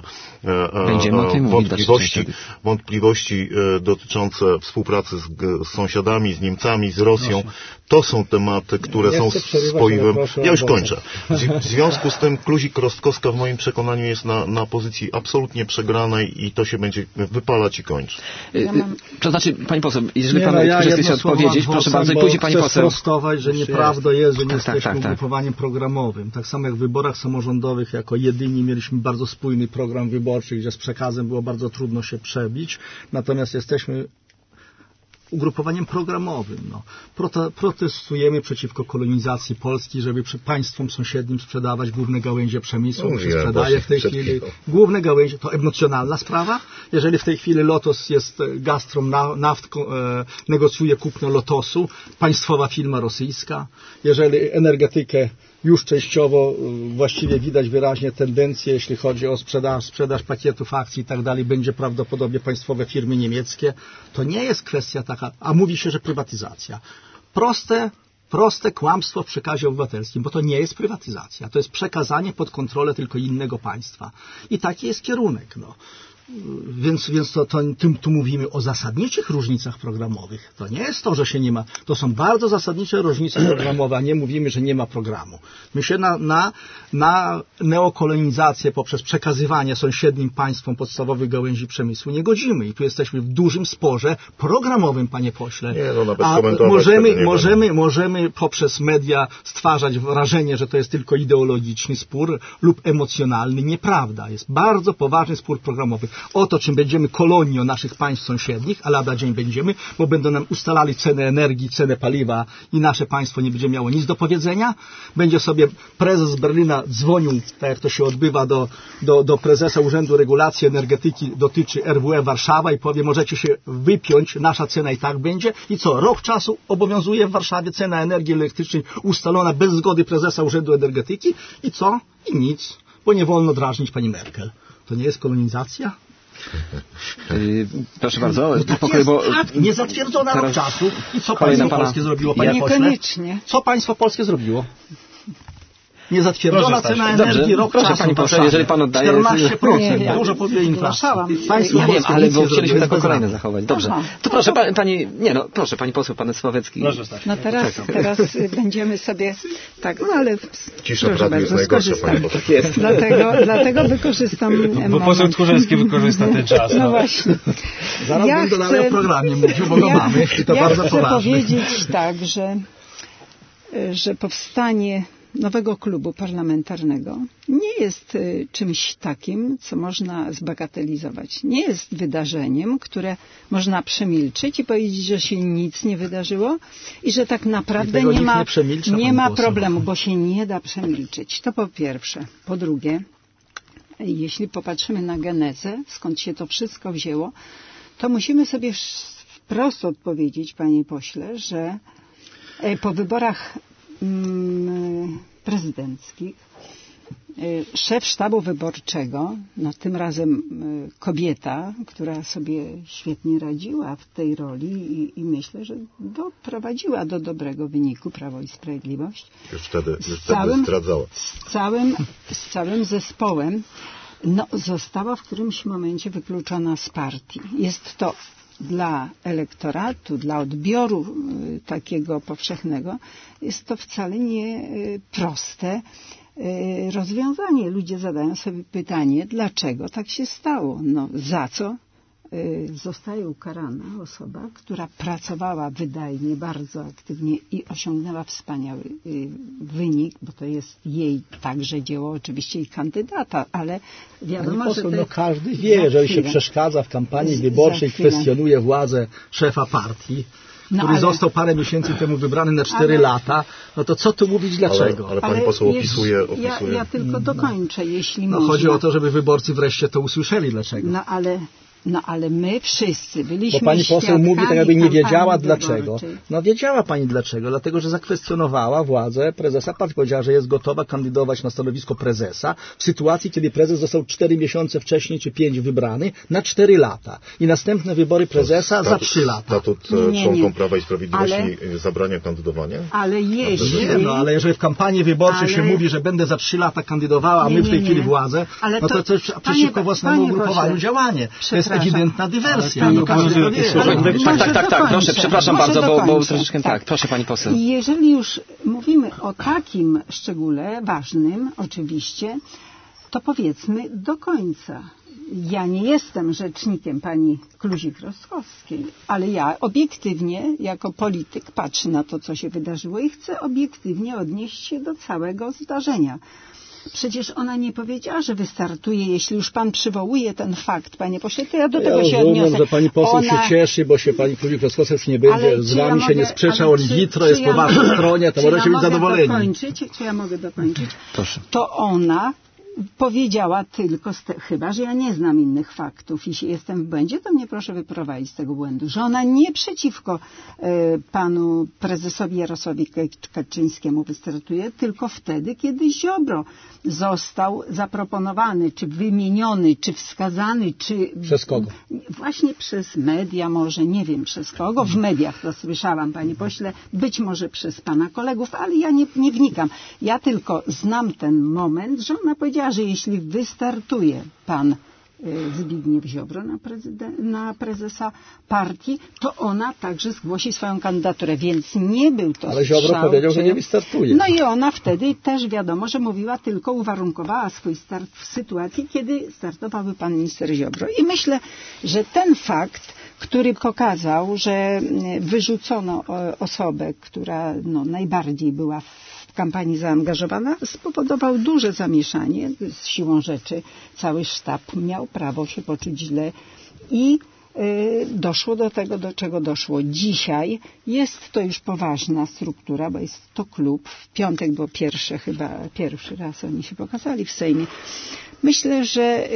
wątpliwości dotyczące współpracy z sąsiadami, z Niemcami, z Rosją. To są tematy, które są spoiwem. Ja już kończę. W związku z tym Kluzik-Rostkowska w moim przekonaniu jest na pozycji absolutnie przegranej i to się będzie wypalać i kończyć. To znaczy, pani poseł, jeżeli pan chce odpowiedzieć, proszę bardzo, i później pani poseł. Chcę sprostować, że nieprawda jest, że nie jesteśmy ugrupowaniem programowym. Tak samo jak w wyborach samorządowych jako jedyni mieliśmy bardzo spójny program wyborczy, gdzie z przekazem było bardzo trudno się przebić. Natomiast jesteśmy ugrupowaniem programowym. Protestujemy przeciwko kolonizacji Polski, żeby państwom sąsiednim sprzedawać główne gałęzie przemysłu. Sprzedaje w tej chwili główne gałęzie. To emocjonalna sprawa. Jeżeli w tej chwili Lotos jest Gazprom Naft negocjuje kupno Lotosu, państwowa firma rosyjska. Jeżeli energetykę już częściowo właściwie widać wyraźnie tendencję, jeśli chodzi o sprzedaż pakietów akcji i tak dalej, będzie prawdopodobnie państwowe firmy niemieckie. To nie jest kwestia taka, a mówi się, że prywatyzacja. Proste kłamstwo w przekazie obywatelskim, bo to nie jest prywatyzacja. To jest przekazanie pod kontrolę tylko innego państwa. I taki jest kierunek. Więc tu mówimy o zasadniczych różnicach programowych. To nie jest to, że się nie ma. To są bardzo zasadnicze różnice programowe, a nie mówimy, że nie ma programu. My się na neokolonizację poprzez przekazywanie sąsiednim państwom podstawowych gałęzi przemysłu nie godzimy. I tu jesteśmy w dużym sporze programowym, panie pośle. Możemy poprzez media stwarzać wrażenie, że to jest tylko ideologiczny spór lub emocjonalny. Nieprawda. Jest bardzo poważny spór programowy. O to, czym będziemy kolonią naszych państw sąsiednich, a lada dzień będziemy, bo będą nam ustalali cenę energii, cenę paliwa i nasze państwo nie będzie miało nic do powiedzenia. Będzie sobie prezes z Berlina dzwonił, tak jak to się odbywa, do prezesa Urzędu Regulacji Energetyki, dotyczy RWE Warszawa i powie, możecie się wypiąć, nasza cena i tak będzie. I co? Rok czasu obowiązuje w Warszawie cena energii elektrycznej ustalona bez zgody prezesa Urzędu Energetyki i co? I nic, bo nie wolno drażnić pani Merkel. To nie jest kolonizacja? Proszę bardzo. Niezatwierdzona rok czasu. I co państwo polskie zrobiło, panie pośle? Niekoniecznie. Co państwo polskie zrobiło? Niezatwierdzona cena energii, rok czasu. Pani poseł, jeżeli pan oddaje... 14%, dużo podwie inflacji. Ja wiem, ale bo chcieliśmy taką kolejne zachować. Dobrze. To proszę pani... proszę, pani poseł, pan Sławecki. No teraz będziemy sobie... Tak, ale... Cisza w radiu jest najgorsza, pani poseł. Tak jest. Dlatego wykorzystam Bo poseł Tchórzewski wykorzysta ten czas. No właśnie. Zaraz będę dalej o programie mówił, bo go mamy. I to bardzo chcę poważne. powiedzieć tak, że powstanie nowego klubu parlamentarnego nie jest czymś takim, co można zbagatelizować. Nie jest wydarzeniem, które można przemilczyć i powiedzieć, że się nic nie wydarzyło i że tak naprawdę nie ma problemu, bo się nie da przemilczyć. To po pierwsze. Po drugie, jeśli popatrzymy na genezę, skąd się to wszystko wzięło, to musimy sobie wprost odpowiedzieć, panie pośle, że po wyborach prezydenckich szef sztabu wyborczego, tym razem kobieta, która sobie świetnie radziła w tej roli i myślę, że doprowadziła do dobrego wyniku Prawo i Sprawiedliwość. Już wtedy zdradzała. Z całym zespołem została w którymś momencie wykluczona z partii. Jest to dla elektoratu, dla odbioru takiego powszechnego, jest to wcale nie proste rozwiązanie. Ludzie zadają sobie pytanie, dlaczego tak się stało? Za co zostaje ukarana osoba, która pracowała wydajnie, bardzo aktywnie i osiągnęła wspaniały wynik, bo to jest jej także dzieło oczywiście i kandydata, ale wiadomo, że każdy wie, jeżeli się przeszkadza w kampanii wyborczej, kwestionuje władzę szefa partii, który został parę miesięcy temu wybrany na 4 lata, to co tu mówić dlaczego? Ale pani poseł opisuje... Ja tylko dokończę, jeśli można. Chodzi o to, żeby wyborcy wreszcie to usłyszeli dlaczego. Ale No ale my wszyscy byliśmy Bo pani poseł świadkami mówi, tak jakby nie wiedziała kampanii dlaczego. wyborczej. No wiedziała pani dlaczego. Dlatego, że zakwestionowała władzę prezesa partii. Powiedziała, że jest gotowa kandydować na stanowisko prezesa w sytuacji, kiedy prezes został 4 miesiące wcześniej czy 5 wybrany na 4 lata. I następne wybory prezesa za 3 lata. Statut członkom Prawa i Sprawiedliwości zabrania kandydowania? Ale jeśli... Nie, no ale jeżeli w kampanii wyborczej się mówi, że będę za 3 lata kandydowała, a my w tej chwili władzę, ale no to jest przeciwko własnemu ugrupowaniu działanie. To jest ewidentna dywersja. Ale No, każdy to wie. Tak, proszę, przepraszam bardzo, bo troszeczkę tak, proszę pani poseł. I jeżeli już mówimy o takim szczególe ważnym, oczywiście, to powiedzmy do końca. Ja nie jestem rzecznikiem pani Kluzik-Rostkowskiej, ale ja obiektywnie, jako polityk, patrzę na to, co się wydarzyło i chcę obiektywnie odnieść się do całego zdarzenia. Przecież ona nie powiedziała, że wystartuje, jeśli już pan przywołuje ten fakt, panie pośle, to ja do tego się odniosę. Rozumiem, że pani poseł się cieszy, bo się pani Kluzik-Rostkowska już nie będzie z wami się nie sprzeczał in vitro, jest po waszej stronie, to możecie być zadowoleni. Czy ja mogę dokończyć? Proszę. To ona powiedziała tylko, chyba że ja nie znam innych faktów, jeśli jestem w błędzie, to mnie proszę wyprowadzić z tego błędu, że ona nie przeciwko panu prezesowi Jarosławowi Kaczyńskiemu wystartuje, tylko wtedy, kiedy Ziobro został zaproponowany, czy wymieniony, czy wskazany, czy... Przez kogo? Właśnie przez media może, nie wiem przez kogo, w mediach to słyszałam, panie pośle, być może przez pana kolegów, ale ja nie wnikam. Ja tylko znam ten moment, że ona powiedziała, że jeśli wystartuje pan Zbigniew Ziobro na prezesa partii, to ona także zgłosi swoją kandydaturę, więc nie był to Ale Ziobro strzał, powiedział, że nie wystartuje. No i ona wtedy też wiadomo, że mówiła, tylko uwarunkowała swój start w sytuacji, kiedy startowałby pan minister Ziobro. I myślę, że ten fakt, który pokazał, że wyrzucono osobę, która najbardziej była w kampanii zaangażowana, spowodował duże zamieszanie. Z siłą rzeczy cały sztab miał prawo się poczuć źle i doszło do tego, do czego doszło. Dzisiaj jest to już poważna struktura, bo jest to klub. W piątek było pierwszy raz oni się pokazali w Sejmie. Myślę, że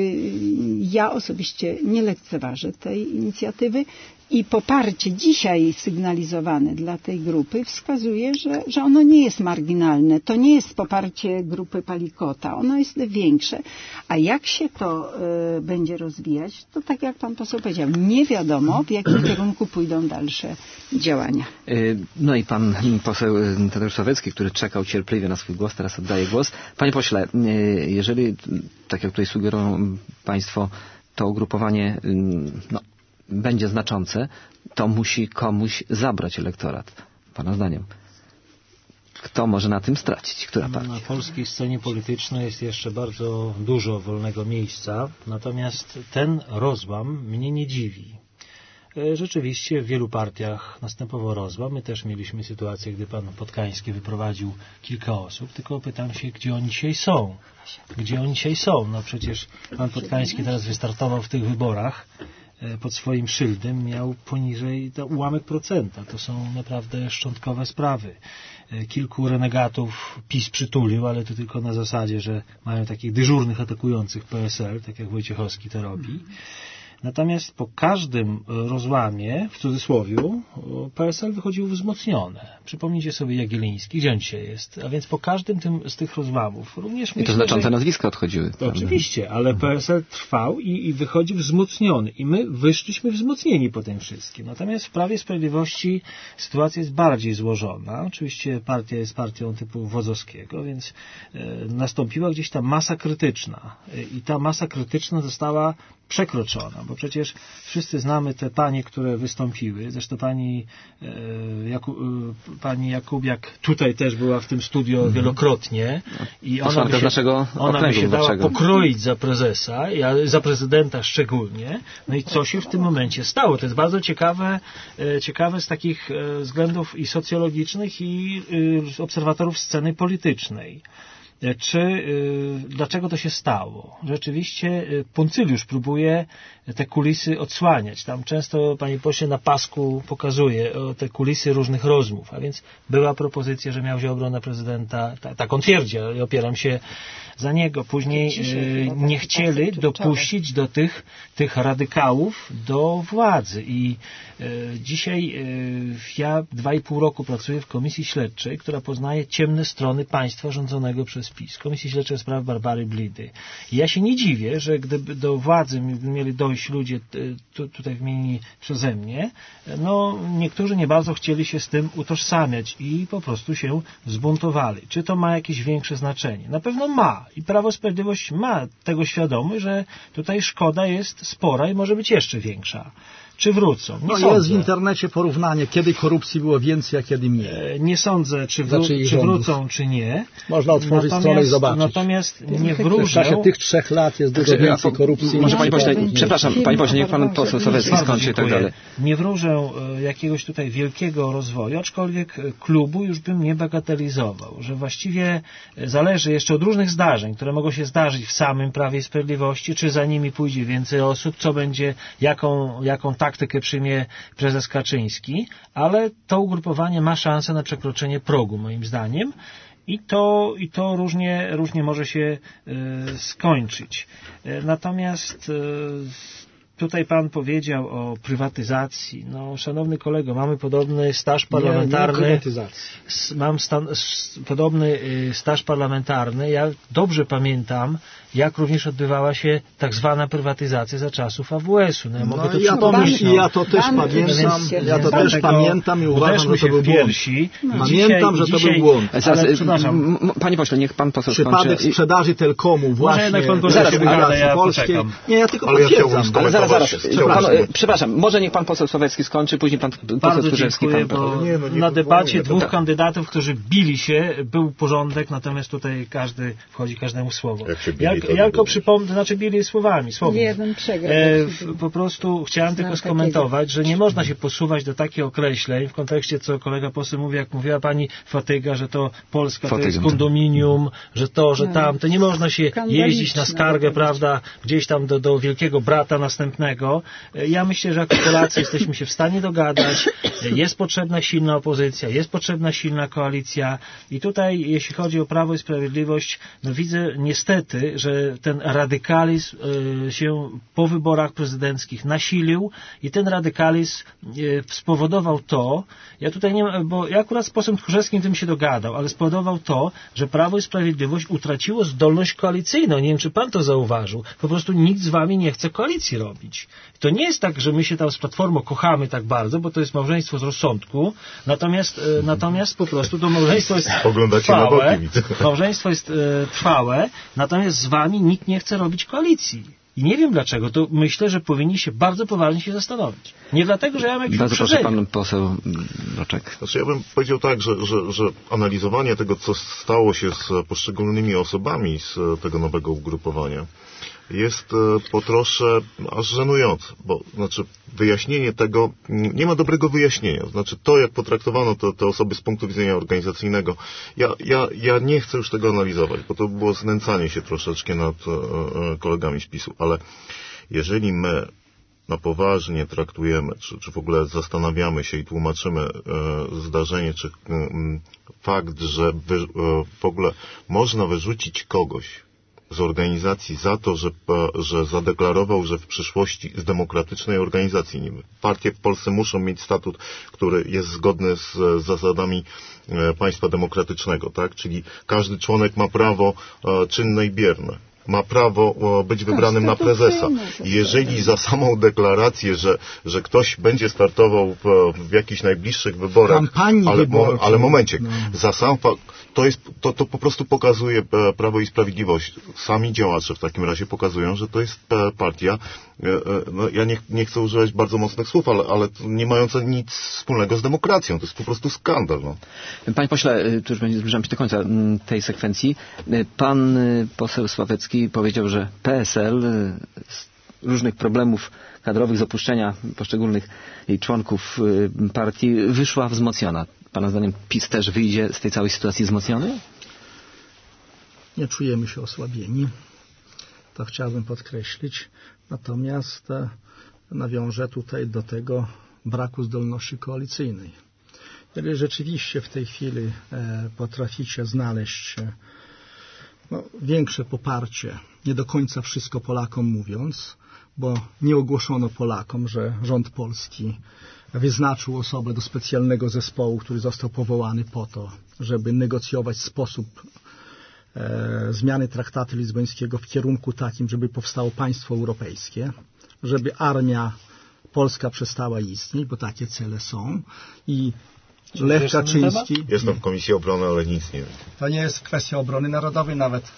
ja osobiście nie lekceważę tej inicjatywy i poparcie dzisiaj sygnalizowane dla tej grupy wskazuje, że ono nie jest marginalne. To nie jest poparcie grupy Palikota. Ono jest większe. A jak się to będzie rozwijać, to tak jak pan poseł powiedział, nie wiadomo, w jakim kierunku pójdą dalsze działania. No i pan poseł Tadeusz Sowiecki, który czekał cierpliwie na swój głos, teraz oddaje głos. Panie pośle, jeżeli, tak jak tutaj sugerują państwo, to ugrupowanie będzie znaczące, to musi komuś zabrać elektorat. Pana zdaniem. Kto może na tym stracić? Która partia? Na polskiej scenie politycznej jest jeszcze bardzo dużo wolnego miejsca, natomiast ten rozłam mnie nie dziwi. Rzeczywiście w wielu partiach następował rozłam. My też mieliśmy sytuację, gdy pan Podkański wyprowadził kilka osób, tylko pytam się, gdzie oni dzisiaj są? Gdzie oni dzisiaj są? No przecież pan Podkański teraz wystartował w tych wyborach pod swoim szyldem, miał poniżej ułamek procenta. To są naprawdę szczątkowe sprawy. Kilku renegatów PiS przytulił, ale to tylko na zasadzie, że mają takich dyżurnych atakujących PSL, tak jak Wojciechowski to robi. Natomiast po każdym rozłamie, w cudzysłowiu, PSL wychodził wzmocnione. Przypomnijcie sobie Jagielliński, gdzie on dzisiaj jest. A więc po każdym z tych rozłamów również... I to znaczące nazwiska odchodziły. Oczywiście, ale PSL trwał i wychodził wzmocniony. I my wyszliśmy wzmocnieni po tym wszystkim. Natomiast w Prawie i Sprawiedliwości sytuacja jest bardziej złożona. Oczywiście partia jest partią typu Wodzowskiego, więc nastąpiła gdzieś ta masa krytyczna. I ta masa krytyczna została przekroczona, bo przecież wszyscy znamy te panie, które wystąpiły. Zresztą pani Jakubiak tutaj też była w tym studio wielokrotnie i ona by się dała pokroić za prezesa, za prezydenta szczególnie. No i co się w tym momencie stało? To jest bardzo ciekawe z takich względów i socjologicznych, i obserwatorów sceny politycznej. Dlaczego to się stało? Rzeczywiście Poncyliusz próbuje te kulisy odsłaniać. Tam często, panie pośle, na pasku pokazuje te kulisy różnych rozmów, a więc była propozycja, że miał Ziobro na prezydenta, tak on twierdzi, ale opieram się za niego. Później nie chcieli dopuścić do tych radykałów do władzy i dzisiaj ja 2,5 roku pracuję w komisji śledczej, która poznaje ciemne strony państwa rządzonego przez PiS. Komisji Śledczej spraw Barbary Blidy. I ja się nie dziwię, że gdyby do władzy mieli dojść ludzie tutaj wymienieni przeze mnie, no niektórzy nie bardzo chcieli się z tym utożsamiać i po prostu się zbuntowali. Czy to ma jakieś większe znaczenie? Na pewno ma. I Prawo i Sprawiedliwość ma tego świadomość, że tutaj szkoda jest spora i może być jeszcze większa. Czy wrócą? Nie sądzę. Jest w internecie porównanie, kiedy korupcji było więcej, a kiedy mniej. Nie sądzę, czy wrócą, czy nie. Można otworzyć stronę i zobaczyć. Natomiast nie wróżę. W czasie tych 3 lat jest dużo więcej korupcji. Może panie pośle, przepraszam, panie pośle, niech pan poseł Sowiecki skończy i tak dalej. Nie wróżę jakiegoś tutaj wielkiego rozwoju, aczkolwiek klubu już bym nie bagatelizował, że właściwie zależy jeszcze od różnych zdarzeń, które mogą się zdarzyć w samym Prawie i Sprawiedliwości, czy za nimi pójdzie więcej osób, co będzie, jaką taktykę przyjmie prezes Kaczyński, ale to ugrupowanie ma szansę na przekroczenie progu, moim zdaniem. I to różnie może się skończyć. Natomiast tutaj pan powiedział o prywatyzacji. No, szanowny kolego, mamy podobny staż parlamentarny. Mam podobny staż parlamentarny. Ja dobrze pamiętam, jak również odbywała się tak zwana prywatyzacja za czasów AWS-u. No, ja mogę to przypomnieć. Ja to też pamiętam i uważam, że to był błąd. Pamiętam, że to był błąd. Przepraszam. Panie pośle, niech pan poseł skończy. Przypadek sprzedaży Telekomu właśnie. Ja polskiej. Nie, ja tylko potwierdzam. Ale zaraz. Przepraszam, może niech pan poseł Sowiecki skończy, później pan poseł Tchórzewski. Na debacie 2 kandydatów, którzy bili się, był porządek, natomiast tutaj wchodzi każdemu słowo. Ja tylko przypomnę, bili słowami. Jeden przegrał. Po prostu chciałem tylko skomentować, że nie można się posuwać do takich określeń w kontekście, co kolega poseł mówi, jak mówiła pani Fatyga, że to Polska to jest kondominium, że to, że tam, to nie można się jeździć na skargę, prawda, gdzieś tam do wielkiego brata następnego. Ja myślę, że jako Polacy jesteśmy się w stanie dogadać, jest potrzebna silna opozycja, jest potrzebna silna koalicja i tutaj, jeśli chodzi o Prawo i Sprawiedliwość, no widzę niestety, że ten radykalizm się po wyborach prezydenckich nasilił i ten radykalizm spowodował to, ja tutaj nie mam, bo ja akurat z posłem Tchórzewskim tym się dogadał, ale spowodował to, że Prawo i Sprawiedliwość utraciło zdolność koalicyjną. Nie wiem, czy pan to zauważył. Po prostu nikt z wami nie chce koalicji robić. To nie jest tak, że my się tam z Platformą kochamy tak bardzo, bo to jest małżeństwo z rozsądku, natomiast po prostu to małżeństwo jest trwałe. Małżeństwo jest trwałe, natomiast z wami nikt nie chce robić koalicji. I nie wiem dlaczego, to myślę, że powinni się bardzo poważnie się zastanowić. Nie dlatego, że ja mam jakieś uprzedzenie. Proszę pan poseł Roczek. Znaczy ja bym powiedział tak, że analizowanie tego, co stało się z poszczególnymi osobami z tego nowego ugrupowania jest po trosze aż żenujące, bo znaczy wyjaśnienie tego, nie ma dobrego wyjaśnienia. Znaczy to, jak potraktowano te osoby z punktu widzenia organizacyjnego, ja nie chcę już tego analizować, bo to było znęcanie się troszeczkę nad kolegami z PiS-u, ale jeżeli my na poważnie traktujemy, czy w ogóle zastanawiamy się i tłumaczymy zdarzenie, czy fakt, że w ogóle można wyrzucić kogoś z organizacji za to, że zadeklarował, że w przyszłości z demokratycznej organizacji niby. Partie w Polsce muszą mieć statut, który jest zgodny z zasadami państwa demokratycznego, tak? Czyli każdy członek ma prawo czynne i bierne. Ma prawo być wybranym na prezesa. I jeżeli za samą deklarację, że ktoś będzie startował w jakichś najbliższych wyborach, ale momencie, za sam fakt, to po prostu pokazuje Prawo i Sprawiedliwość. Sami działacze w takim razie pokazują, że to jest partia, no ja nie chcę używać bardzo mocnych słów, ale nie mająca nic wspólnego z demokracją. To jest po prostu skandal. No. Panie pośle, tu już zbliżamy się do końca tej sekwencji. Pan poseł Sławecki powiedział, że PSL z różnych problemów kadrowych, z opuszczenia poszczególnych jej członków partii wyszła wzmocniona. Pana zdaniem PiS też wyjdzie z tej całej sytuacji wzmocniony? nie czujemy się osłabieni. To chciałbym podkreślić. Natomiast nawiążę tutaj do tego braku zdolności koalicyjnej. Jeżeli rzeczywiście w tej chwili potraficie znaleźć większe poparcie, nie do końca wszystko Polakom mówiąc, bo nie ogłoszono Polakom, że rząd polski wyznaczył osobę do specjalnego zespołu, który został powołany po to, żeby negocjować sposób zmiany traktatu lizbońskiego w kierunku takim, żeby powstało państwo europejskie, żeby armia polska przestała istnieć, bo takie cele są. I Lech Kaczyński... Jestem w Komisji Obrony, ale nic nie wiem. To nie jest kwestia obrony narodowej, nawet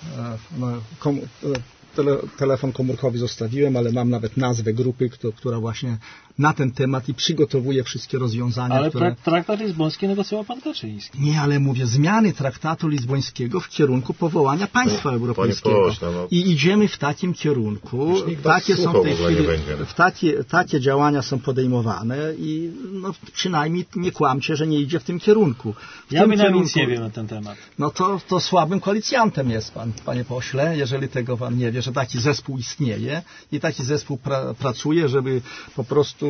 telefon komórkowy zostawiłem, ale mam nawet nazwę grupy, która właśnie na ten temat i przygotowuje wszystkie rozwiązania. Ale traktat lizboński negocjował pan Kaczyński. Nie, ale mówię, zmiany traktatu lizbońskiego w kierunku powołania państwa europejskiego. I idziemy w takim kierunku. Takie są w tej chwili, takie działania są podejmowane i przynajmniej nie kłamcie, że nie idzie w tym kierunku. Ja bynajmniej nic nie wiem na ten temat. No to słabym koalicjantem jest pan, panie pośle, jeżeli tego pan nie wie, że taki zespół istnieje i taki zespół pracuje, żeby po prostu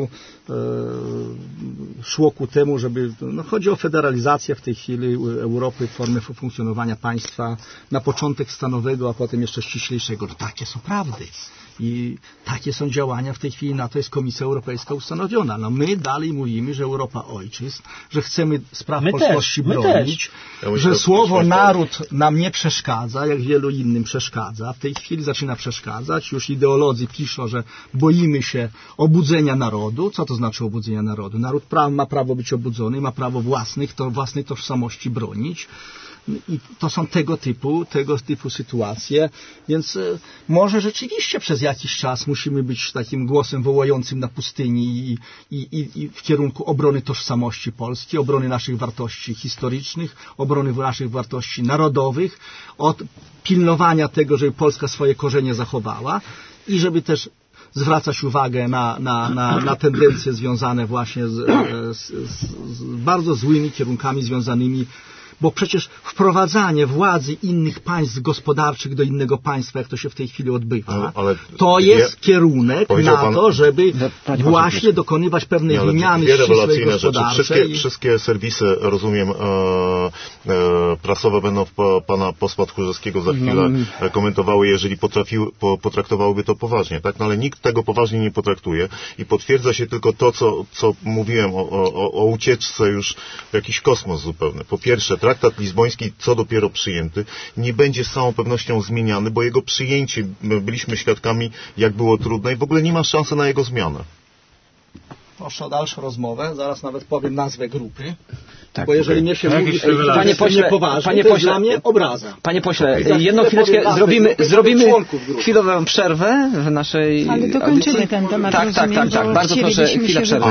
szło ku temu, żeby... chodzi o federalizację w tej chwili Europy, formy funkcjonowania państwa, na początek stanowego, a potem jeszcze ściślejszego. Takie są prawdy. I takie są działania w tej chwili, na to jest Komisja Europejska ustanowiona. My dalej mówimy, że Europa ojczyzn, że chcemy spraw polskości bronić, że słowo naród nam nie przeszkadza, jak wielu innym przeszkadza. W tej chwili zaczyna przeszkadzać. Już ideolodzy piszą, że boimy się obudzenia narodu. Co to znaczy obudzenia narodu? Naród ma prawo być obudzony, ma prawo własnej tożsamości bronić. I to są tego typu sytuacje, więc może rzeczywiście przez jakiś czas musimy być takim głosem wołającym na pustyni i w kierunku obrony tożsamości Polski, obrony naszych wartości historycznych, obrony naszych wartości narodowych, od pilnowania tego, żeby Polska swoje korzenie zachowała i żeby też zwracać uwagę na tendencje związane właśnie z bardzo złymi kierunkami związanymi, bo przecież wprowadzanie władzy innych państw gospodarczych do innego państwa, jak to się w tej chwili odbywa, to jest kierunek na to, żeby właśnie dokonywać pewnej wymiany ścisłej gospodarczej. Wszystkie serwisy, rozumiem, prasowe będą pana posła Tchórzewskiego za chwilę komentowały, jeżeli potraktowałyby to poważnie, tak? No ale nikt tego poważnie nie potraktuje i potwierdza się tylko to, co mówiłem o ucieczce już w jakiś kosmos zupełny. Po pierwsze, traktat lizboński, co dopiero przyjęty, nie będzie z całą pewnością zmieniany, bo jego przyjęcie, byliśmy świadkami, jak było trudne i w ogóle nie ma szansy na jego zmianę. Proszę o dalszą rozmowę, zaraz nawet powiem nazwę grupy, tak, bo jeżeli nie się mówi, panie pośle, to jest dla mnie obraza. Panie pośle, jedną chwileczkę zrobimy chwilową przerwę w naszej ale dokończymy ten temat. Tak. Bardzo proszę, chwilę przerwy.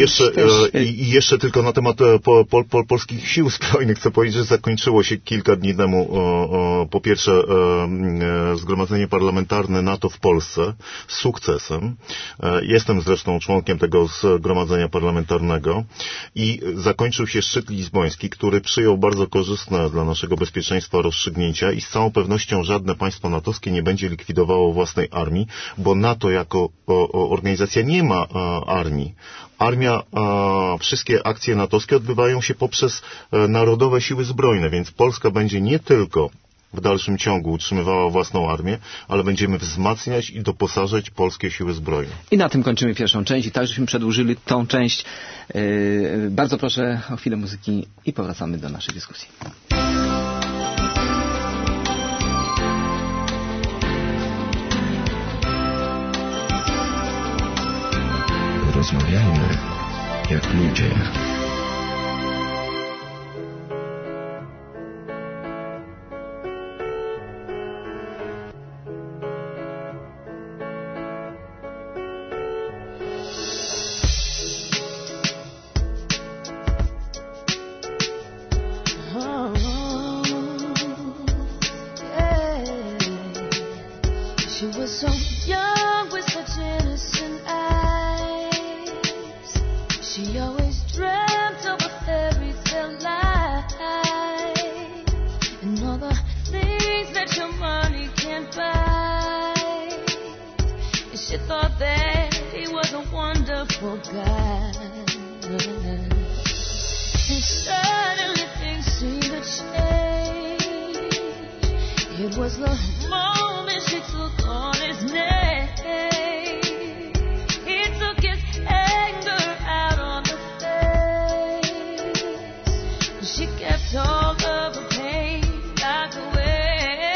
I jeszcze tylko na temat polskich sił zbrojnych chcę powiedzieć, że zakończyło się kilka dni temu po pierwsze zgromadzenie parlamentarne NATO w Polsce z sukcesem. Jestem zresztą członkiem tego zgromadzenia parlamentarnego i zakończył się szczyt lizboński, który przyjął bardzo korzystne dla naszego bezpieczeństwa rozstrzygnięcia i z całą pewnością żadne państwo natowskie nie będzie likwidowało własnej armii, bo NATO jako organizacja nie ma armii. Wszystkie akcje natowskie odbywają się poprzez narodowe siły zbrojne, więc Polska będzie nie tylko w dalszym ciągu utrzymywała własną armię, ale będziemy wzmacniać i doposażać polskie siły zbrojne. I na tym kończymy pierwszą część i tak żeśmy przedłużyli tą część. Bardzo proszę o chwilę muzyki i powracamy do naszej dyskusji. Rozmawiajmy jak ludzie. She always dressed thought that he was a wonderful guy. And suddenly things seemed to change. It was the moment she took on his name. He took his anger out on the face. She kept all of her pain locked away.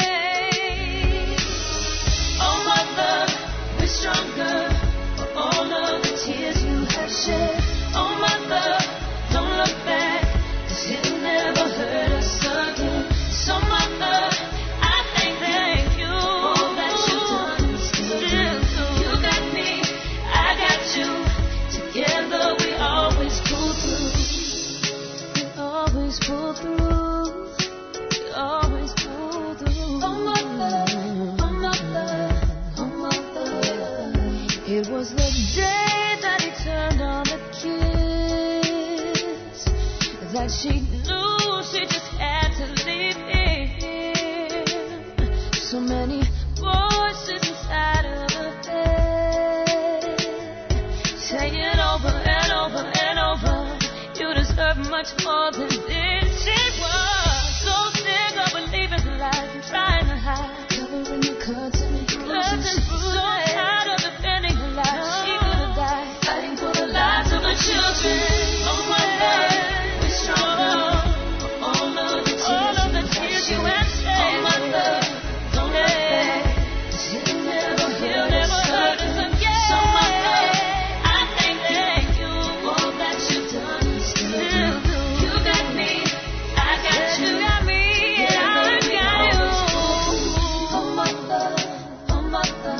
Oh, mother, we're stronger for all of the tears you have shed. Oh, mother, don't look back, 'cause he'll never hurt us again. So, mother, I thank you all that you've done. Still do. You got me, I got you. Together we always pull through. We always pull through. We always pull through. Oh, mother, oh, mother, oh, mother. It was the day that he turned on the kiss that she knew she just had to leave him. So many voices inside of her head saying over and over and over, you deserve much more than this. She was so sick of believing the lies and trying to hide, covering the cuts and bruises. So tired of defending her life, she could have died, fighting for the lives of her children. Oh, mother, we're stronger for all of the tears you have shed. Oh, mother, don't look back, 'cause he'll never hurt us again. So, mother, I thank you for all that you've done. Still do. You got me, I got you. You got me, and I got you. Oh, mother, oh, mother.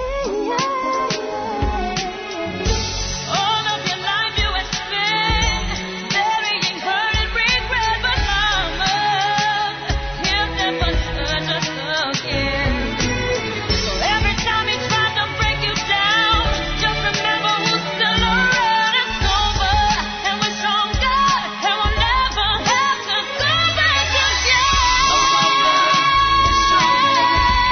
All of your life you have spent burying hurt and regret, but mama, he'll never hurt us again. So every time he tries to break you down, just remember who's still around. It's over, and we're stronger, and we'll never have to go back again. Oh, mother, we're stronger.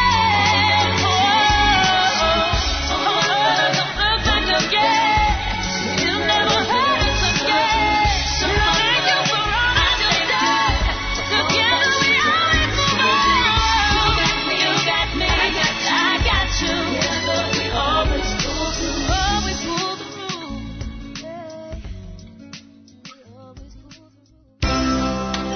Oh, mother, don't look back again. You'll never hurt us again. So thank you for all that you've done. Together we always move on. You got me, I got you. Together we always pull through. Always pull through. Yeah. We always pull through.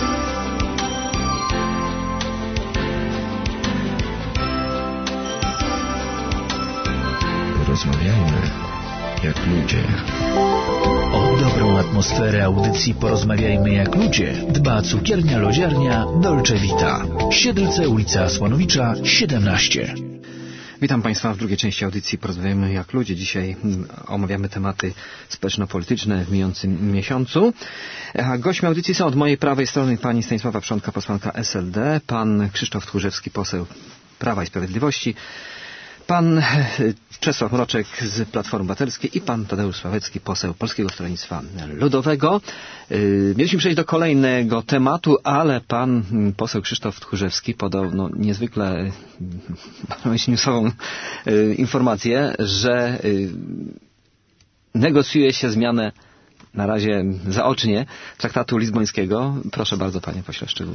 Porozmawiajmy jak ludzie. O dobrą atmosferę audycji Porozmawiajmy jak ludzie dba cukiernia lodziarnia Dolce Vita. Siedlce, ulica Słonowicza 17. Witam Państwa w drugiej części audycji Porozmawiajmy jak ludzie. Dzisiaj omawiamy tematy społeczno-polityczne w mijającym miesiącu. A gośćmi audycji są od mojej prawej strony pani Stanisława Przątka, posłanka SLD, pan Krzysztof Tchórzewski, poseł Prawa i Sprawiedliwości, pan Czesław Mroczek z Platformy Obywatelskiej i pan Tadeusz Sławecki, poseł Polskiego Stronnictwa Ludowego. Mieliśmy przejść do kolejnego tematu, ale pan poseł Krzysztof Tchórzewski podał niezwykle newsową informację, że negocjuje się zmianę na razie zaocznie traktatu lizbońskiego. Proszę bardzo, panie pośle, szczegóły.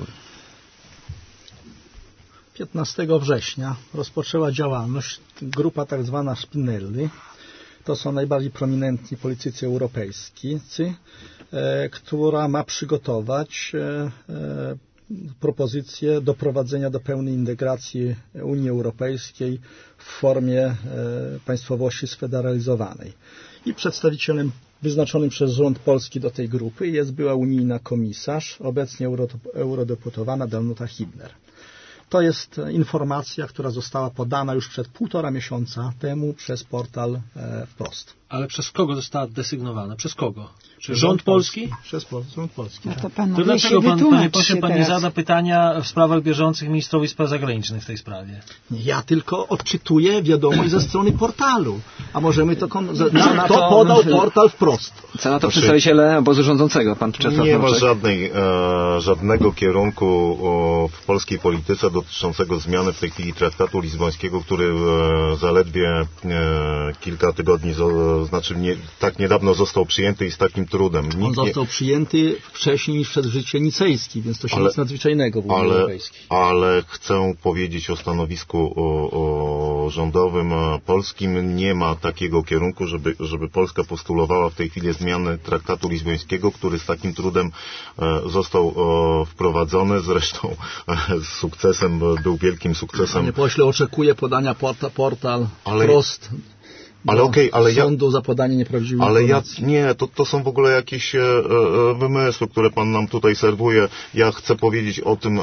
15 września rozpoczęła działalność grupa tak zwana Spinelli. To są najbardziej prominentni politycy europejscy, która ma przygotować propozycję doprowadzenia do pełnej integracji Unii Europejskiej w formie państwowości sfederalizowanej. I przedstawicielem wyznaczonym przez rząd polski do tej grupy jest była unijna komisarz, obecnie eurodeputowana Danuta Hübner. To jest informacja, która została podana już przed 1,5 miesiąca temu przez portal Wprost. Ale przez kogo została desygnowana? Przez kogo? Czy rząd polski? Przez rząd polski. No Tak. to dlaczego panie pośle, pan nie zada pytania w sprawach bieżących ministrowi spraw zagranicznych w tej sprawie? Ja tylko odczytuję wiadomość ze strony portalu. A możemy to... To podał portal wprost. Co na to przedstawiciele obozu rządzącego, pan Czesław Nie ma Mroczek? żadnego kierunku w polskiej polityce dotyczącego zmiany w tej chwili traktatu lizbońskiego, który zaledwie kilka tygodni, tak niedawno został przyjęty i z takim trudem. On został przyjęty wcześniej niż wszedł w życie nicejski, więc to się nic nadzwyczajnego w Unii Europejskiej. Ale chcę powiedzieć o stanowisku rządowym polskim. Nie ma takiego kierunku, żeby Polska postulowała w tej chwili zmiany traktatu lizbońskiego, który z takim trudem został wprowadzony. Zresztą z sukcesem, był wielkim sukcesem. Panie pośle, oczekuję podania portal wprost. Ale sądu za podanie nieprawdziwych informacji. To są w ogóle jakieś wymysły, które pan nam tutaj serwuje. Ja chcę powiedzieć o tym,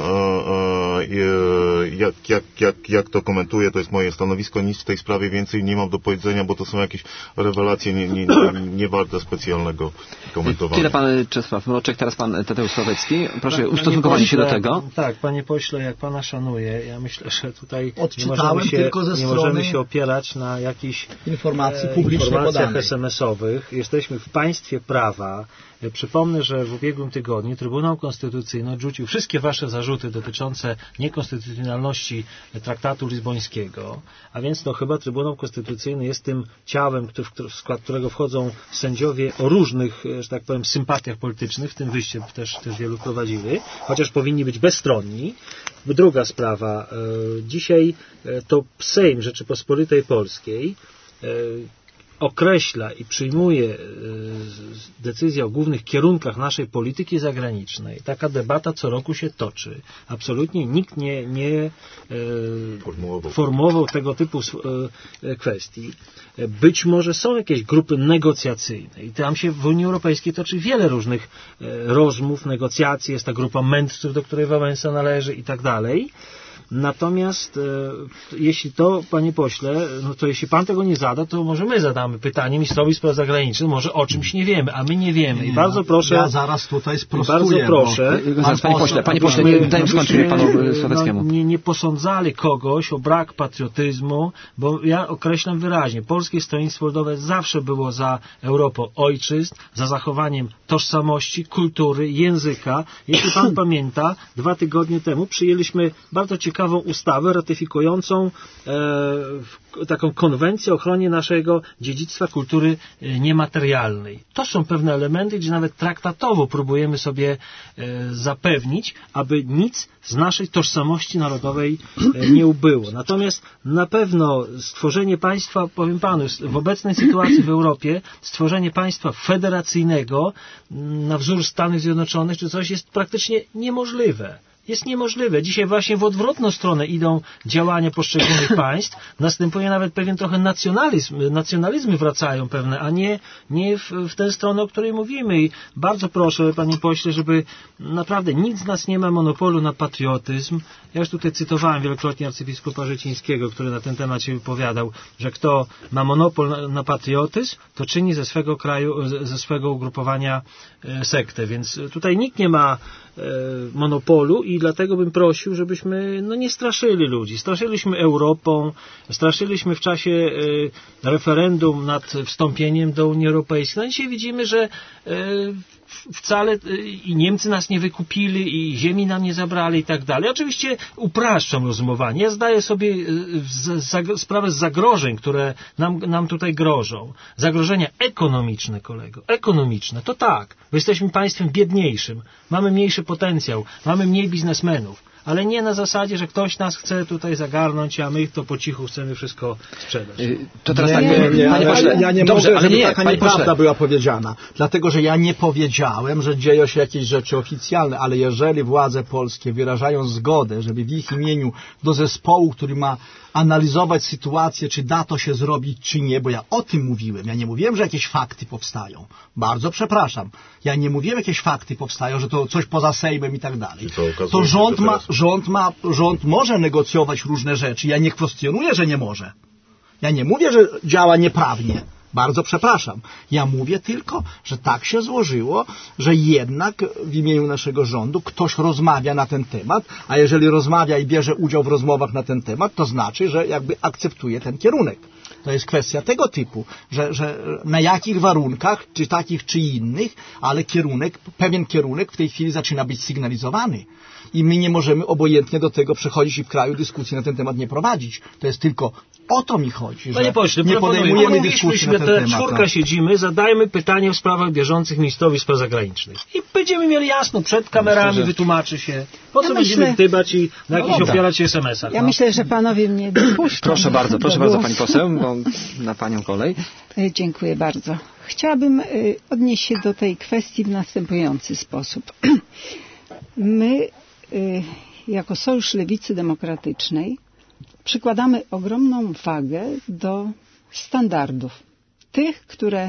jak to komentuję. To jest moje stanowisko. Nic w tej sprawie więcej nie mam do powiedzenia, bo to są jakieś rewelacje nie warte specjalnego komentowania. Tyle pan Czesław Mroczek, teraz pan Tadeusz Sławecki. Proszę ustosunkować się do tego. Tak, panie pośle, jak pana szanuję, ja myślę, że tutaj nie nie możemy się opierać na jakichś informacjach SMS-owych. Jesteśmy w państwie prawa. Przypomnę, że w ubiegłym tygodniu Trybunał Konstytucyjny odrzucił wszystkie wasze zarzuty dotyczące niekonstytucjonalności traktatu lizbońskiego, a więc to chyba Trybunał Konstytucyjny jest tym ciałem, w skład którego wchodzą sędziowie o różnych, że tak powiem, sympatiach politycznych, w tym wyście też wielu prowadzili, chociaż powinni być bezstronni. Druga sprawa. Dzisiaj to Sejm Rzeczypospolitej Polskiej określa i przyjmuje decyzję o głównych kierunkach naszej polityki zagranicznej. Taka debata co roku się toczy. Absolutnie nikt nie formułował tego typu kwestii. Być może są jakieś grupy negocjacyjne i tam się w Unii Europejskiej toczy wiele różnych rozmów, negocjacji. Jest ta grupa mędrców, do której Wałęsa należy i tak dalej. Natomiast jeśli to, panie pośle, no to jeśli pan tego nie zada, to może my zadamy pytanie ministrowi spraw zagranicznych, może o czymś nie wiemy, a my nie wiemy. I bardzo proszę... Ja zaraz tutaj sprostuję. Bardzo proszę. Panie pośle, nie dajmy skończyć panu Sławeckiemu. Nie posądzali kogoś o brak patriotyzmu, bo ja określam wyraźnie, Polskie Stronnictwo Ludowe zawsze było za Europą ojczyzn, za zachowaniem tożsamości, kultury, języka. Jeśli pan pamięta, 2 tygodnie temu przyjęliśmy bardzo ciekawą ustawę ratyfikującą taką konwencję o ochronie naszego dziedzictwa kultury niematerialnej. To są pewne elementy, gdzie nawet traktatowo próbujemy sobie zapewnić, aby nic z naszej tożsamości narodowej nie ubyło. Natomiast na pewno stworzenie państwa, powiem panu, w obecnej sytuacji w Europie, stworzenie państwa federacyjnego na wzór Stanów Zjednoczonych czy coś jest praktycznie niemożliwe. Jest niemożliwe. Dzisiaj właśnie w odwrotną stronę idą działania poszczególnych państw. Następuje nawet pewien trochę nacjonalizm. Nacjonalizmy wracają pewne, a nie w tę stronę, o której mówimy. I bardzo proszę, panie pośle, żeby naprawdę nikt z nas nie ma monopolu na patriotyzm. Ja już tutaj cytowałem wielokrotnie arcybiskupa Rzecińskiego, który na ten temat się wypowiadał, że kto ma monopol na patriotyzm, to czyni ze swego kraju, ze swego ugrupowania sektę. Więc tutaj nikt nie ma monopolu i dlatego bym prosił, żebyśmy nie straszyli ludzi. Straszyliśmy Europą, straszyliśmy w czasie referendum nad wstąpieniem do Unii Europejskiej. No dzisiaj widzimy, że wcale i Niemcy nas nie wykupili i ziemi nam nie zabrali i tak dalej. Oczywiście upraszczam rozumowanie. Ja zdaję sobie sprawę z zagrożeń, które nam tutaj grożą. Zagrożenia ekonomiczne, kolego. Ekonomiczne. To tak. Bo jesteśmy państwem biedniejszym. Mamy mniejszy potencjał. Mamy mniej biznesmenów. Ale nie na zasadzie, że ktoś nas chce tutaj zagarnąć, a my to po cichu chcemy wszystko sprzedać. To teraz panie pośle, ja nie mogę, żeby taka nieprawda była powiedziana. Dlatego, że ja nie powiedziałem, że dzieją się jakieś rzeczy oficjalne, ale jeżeli władze polskie wyrażają zgodę, żeby w ich imieniu do zespołu, który ma analizować sytuację, czy da to się zrobić, czy nie, bo ja o tym mówiłem. Ja nie mówiłem, że jakieś fakty powstają. Bardzo przepraszam. Ja nie mówiłem, jakieś fakty powstają, że to coś poza Sejmem i tak dalej. To rząd może negocjować różne rzeczy. Ja nie kwestionuję, że nie może. Ja nie mówię, że działa nieprawnie. Bardzo przepraszam. Ja mówię tylko, że tak się złożyło, że jednak w imieniu naszego rządu ktoś rozmawia na ten temat, a jeżeli rozmawia i bierze udział w rozmowach na ten temat, to znaczy, że jakby akceptuje ten kierunek. To jest kwestia tego typu, że na jakich warunkach, czy takich, czy innych, ale pewien kierunek w tej chwili zaczyna być sygnalizowany. I my nie możemy obojętnie do tego przechodzić i w kraju dyskusji na ten temat nie prowadzić. To jest tylko o to mi chodzi, że nie podejmujemy dyskusji na ten temat. Czwórka siedzimy, zadajmy pytanie w sprawach bieżących ministrowi spraw zagranicznych. I będziemy mieli jasno, przed kamerami wytłumaczy się, po co będziemy gdybać i na jakichś opierać się SMS-ach. Ja myślę, że panowie mnie dopuszczą. Proszę bardzo pani poseł, bo na panią kolej. Dziękuję bardzo. Chciałabym odnieść się do tej kwestii w następujący sposób. My, jako Sojusz Lewicy Demokratycznej, przykładamy ogromną wagę do standardów. Tych, które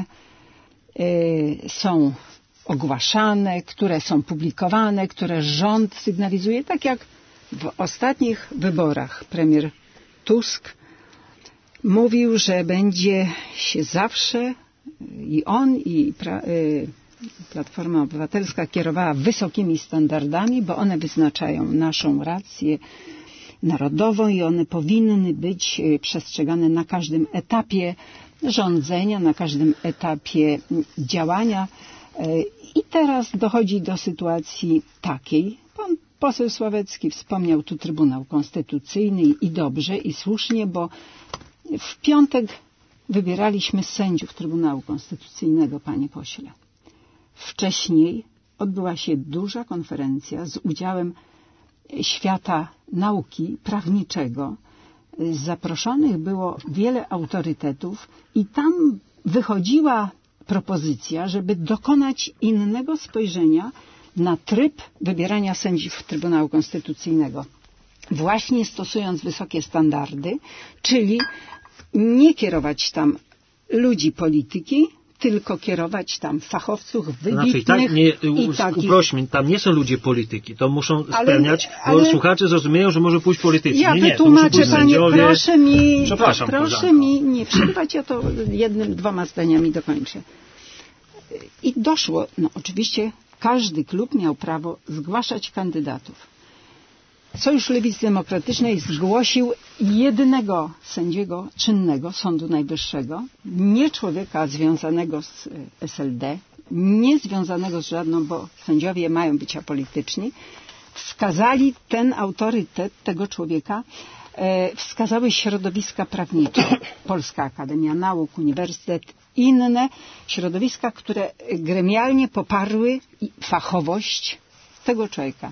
są ogłaszane, które są publikowane, które rząd sygnalizuje, tak jak w ostatnich wyborach premier Tusk mówił, że będzie się zawsze i on, i Platforma Obywatelska kierowała wysokimi standardami, bo one wyznaczają naszą rację narodową i one powinny być przestrzegane na każdym etapie rządzenia, na każdym etapie działania. I teraz dochodzi do sytuacji takiej. Pan poseł Sławecki wspomniał tu Trybunał Konstytucyjny i dobrze, i słusznie, bo w piątek wybieraliśmy sędziów Trybunału Konstytucyjnego, panie pośle. Wcześniej odbyła się duża konferencja z udziałem świata nauki prawniczego. Zaproszonych było wiele autorytetów i tam wychodziła propozycja, żeby dokonać innego spojrzenia na tryb wybierania sędziów Trybunału Konstytucyjnego. Właśnie stosując wysokie standardy, czyli nie kierować tam ludzi polityki, tylko kierować tam fachowców wybitnych uprośmy, tam nie są ludzie polityki, to muszą spełniać, bo słuchacze zrozumieją, że może pójść politycznie. Ja wytłumaczę, panie, proszę mi nie przerywać, ja to dwoma zdaniami dokończę. I doszło, oczywiście każdy klub miał prawo zgłaszać kandydatów. Sojusz Lewicy Demokratycznej zgłosił jednego sędziego czynnego Sądu Najwyższego, nie człowieka związanego z SLD, nie związanego z żadną, bo sędziowie mają być apolityczni. Wskazali ten autorytet tego człowieka, wskazały środowiska prawnicze, Polska Akademia Nauk, Uniwersytet, inne środowiska, które gremialnie poparły fachowość tego człowieka.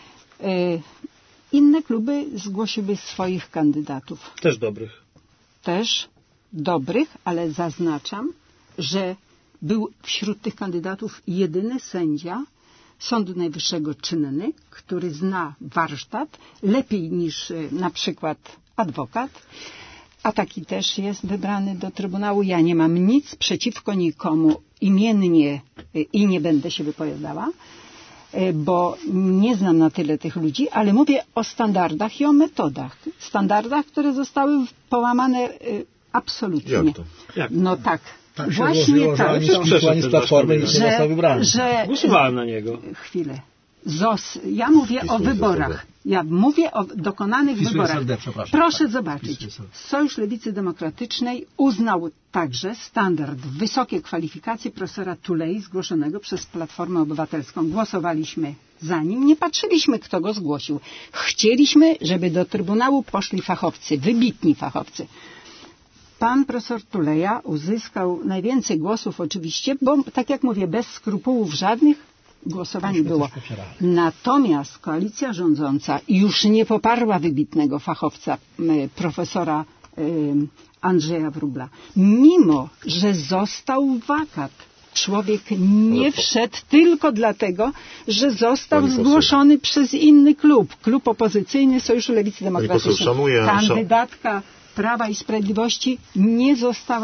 Inne kluby zgłosiły swoich kandydatów. Też dobrych, ale zaznaczam, że był wśród tych kandydatów jedyny sędzia Sądu Najwyższego czynny, który zna warsztat lepiej niż na przykład adwokat, a taki też jest wybrany do Trybunału. Ja nie mam nic przeciwko nikomu imiennie i nie będę się wypowiadała, bo nie znam na tyle tych ludzi, ale mówię o standardach i o metodach. Standardach, które zostały połamane absolutnie. Jak to? No tak. Tak się złożyło, że ani z Platformy nie został wybrany. Głosowałem na niego. Chwilę. Ja mówię o wyborach. Ja mówię o dokonanych wyborach. Proszę zobaczyć. Sojusz Lewicy Demokratycznej uznał także standard, wysokie kwalifikacje profesora Tulei zgłoszonego przez Platformę Obywatelską. Głosowaliśmy za nim. Nie patrzyliśmy, kto go zgłosił. Chcieliśmy, żeby do Trybunału poszli fachowcy, wybitni fachowcy. Pan profesor Tuleja uzyskał najwięcej głosów oczywiście, bo tak jak mówię, bez skrupułów żadnych głosowanie było. Natomiast koalicja rządząca już nie poparła wybitnego fachowca profesora Andrzeja Wróbla. Mimo że został wakat. Człowiek nie wszedł tylko dlatego, że został zgłoszony przez inny klub opozycyjny Sojuszu Lewicy Demokratycznej. Kandydatka Prawa i Sprawiedliwości nie została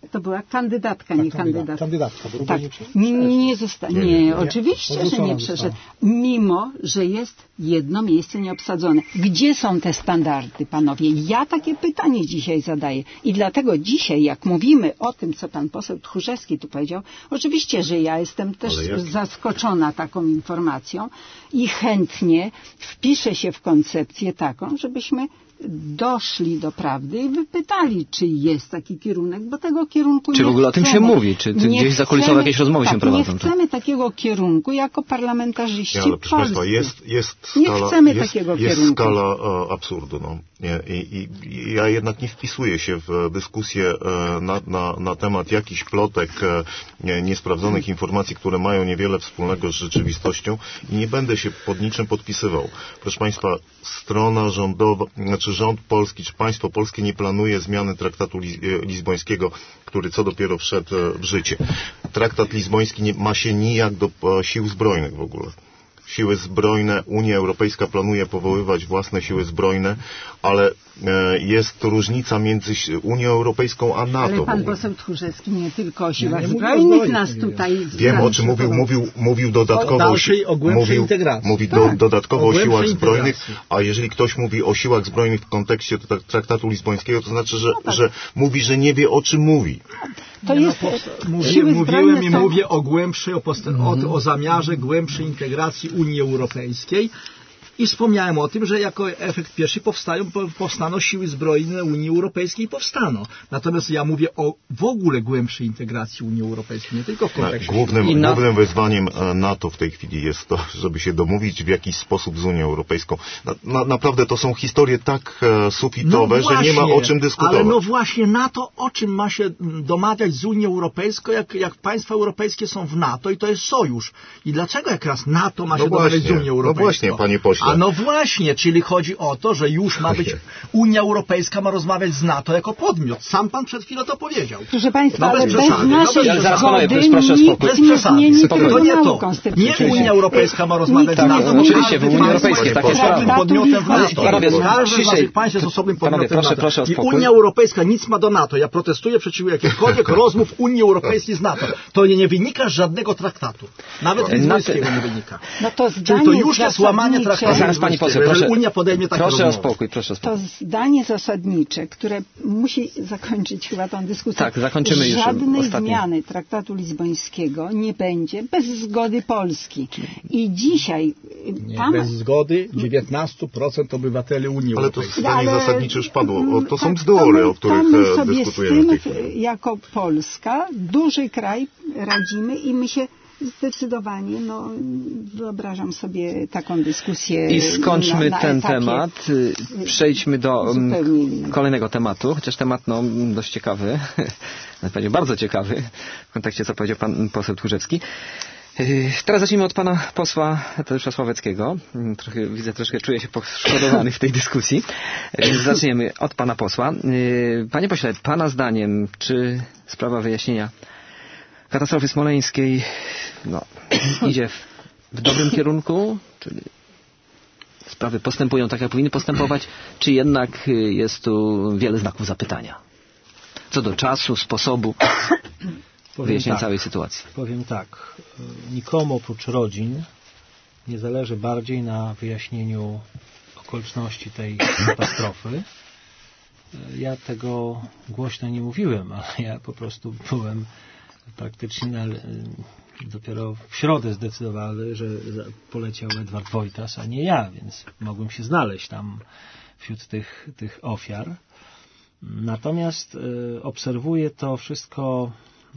To była kandydatka, nie kandydat. Kandydatka, bo Tak, nie została. Nie, oczywiście, że nie przeszedł. Mimo, że jest jedno miejsce nieobsadzone. Gdzie są te standardy, panowie? Ja takie pytanie dzisiaj zadaję. I dlatego dzisiaj, jak mówimy o tym, co pan poseł Tchórzewski tu powiedział, oczywiście, że ja jestem też zaskoczona taką informacją i chętnie wpiszę się w koncepcję taką, żebyśmy doszli do prawdy i wypytali, czy jest taki kierunek, bo tego kierunku czy nie w ogóle chcemy. o tym się mówi, czy gdzieś zakulisowo jakieś rozmowy się prowadzą? Nie chcemy takiego kierunku jako parlamentarzyści ale proszę polscy. Państwa, jest nie skala, chcemy takiego jest kierunku. skala absurdu. No. I ja jednak nie wpisuję się w dyskusję na temat jakichś plotek, niesprawdzonych informacji, które mają niewiele wspólnego z rzeczywistością i nie będę się pod niczym podpisywał. Proszę Państwa, strona rządowa, znaczy rząd polski, czy państwo polskie nie planuje zmiany traktatu lizbońskiego, który co dopiero wszedł w życie. Traktat lizboński ma się nijak do sił zbrojnych w ogóle. Siły zbrojne, Unia Europejska planuje powoływać własne siły zbrojne, ale jest różnica między Unią Europejską a NATO. Ale pan poseł Tchórzewski nie tylko o siłach zbrojnych nas tutaj... Wiem, o czym mówił dodatkowo o głębszej integracji. Mówi dodatkowo o siłach zbrojnych, a jeżeli ktoś mówi o siłach zbrojnych w kontekście traktatu lizbońskiego, to znaczy, że mówi, że nie wie, o czym mówi. To jest, mówiłem i mówię o głębszej, o zamiarze głębszej integracji Unii Europejskiej i wspomniałem o tym, że jako efekt pierwszy powstaną siły zbrojne Unii Europejskiej powstaną. Natomiast ja mówię o w ogóle głębszej integracji Unii Europejskiej, nie tylko w kontekście... Głównym wyzwaniem NATO w tej chwili jest to, żeby się domówić w jakiś sposób z Unią Europejską. Naprawdę to są historie tak sufitowe, że nie ma o czym dyskutować. Ale no właśnie NATO o czym ma się domawiać z Unią Europejską, jak państwa europejskie są w NATO i to jest sojusz. I dlaczego jak raz NATO ma się domawiać z Unią Europejską? No właśnie, panie pośle. A no właśnie, czyli chodzi o to, że już ma być, Unia Europejska ma rozmawiać z NATO jako podmiot. Sam pan przed chwilą to powiedział. Proszę państwa, ale bez przesady, naszej zgody bez przesady. to nie to. Nie Unia Europejska ma rozmawiać z NATO. Oczywiście, w Unii Europejskiej takie sprawy. Podmiotem w NATO. Każde z naszych państw jest osobnym podmiotem w NATO. I Unia Europejska nic ma do NATO. Ja protestuję przeciwko jakichkolwiek rozmów Unii Europejskiej z NATO. To nie wynika z żadnego traktatu. Nawet lizbońskiego nie wynika. No to czyli to już jest łamanie traktatu. Zaraz, pani poseł, Unia podejmie takie proszę rozmowy. o spokój, proszę o spokój. To zdanie zasadnicze, które musi zakończyć chyba tę dyskusję. Tak, zakończymy już żadnej ostatnie. zmiany traktatu lizbońskiego nie będzie bez zgody Polski. I dzisiaj bez zgody 19% obywateli Unii Ale to Europejskiej. zdanie zasadnicze już padło. To są bzdury, o których dyskutujemy. Jako Polska, duży kraj, radzimy i my się zdecydowanie, wyobrażam sobie taką dyskusję. I skończmy ten temat. Przejdźmy do kolejnego tematu, chociaż temat dość ciekawy, nawet powiedział bardzo ciekawy, w kontekście co powiedział pan poseł Tchórzewski. Teraz zacznijmy od pana posła Tadeusza Sławeckiego. Troszkę czuję się poszkodowany w tej dyskusji. Zaczniemy od pana posła. Panie pośle, pana zdaniem, czy sprawa wyjaśnienia katastrofy smoleńskiej idzie w dobrym kierunku, czyli sprawy postępują tak, jak powinny postępować, czy jednak jest tu wiele znaków zapytania co do czasu, sposobu wyjaśnienia całej sytuacji? Powiem tak, nikomu oprócz rodzin nie zależy bardziej na wyjaśnieniu okoliczności tej katastrofy. Ja tego głośno nie mówiłem, ale ja po prostu byłem praktycznie dopiero w środę zdecydowany, że poleciał Edward Wojtas, a nie ja, więc mogłem się znaleźć tam wśród tych ofiar. Natomiast obserwuję to wszystko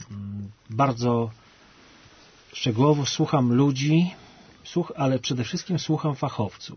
bardzo szczegółowo, słucham ludzi, ale przede wszystkim słucham fachowców.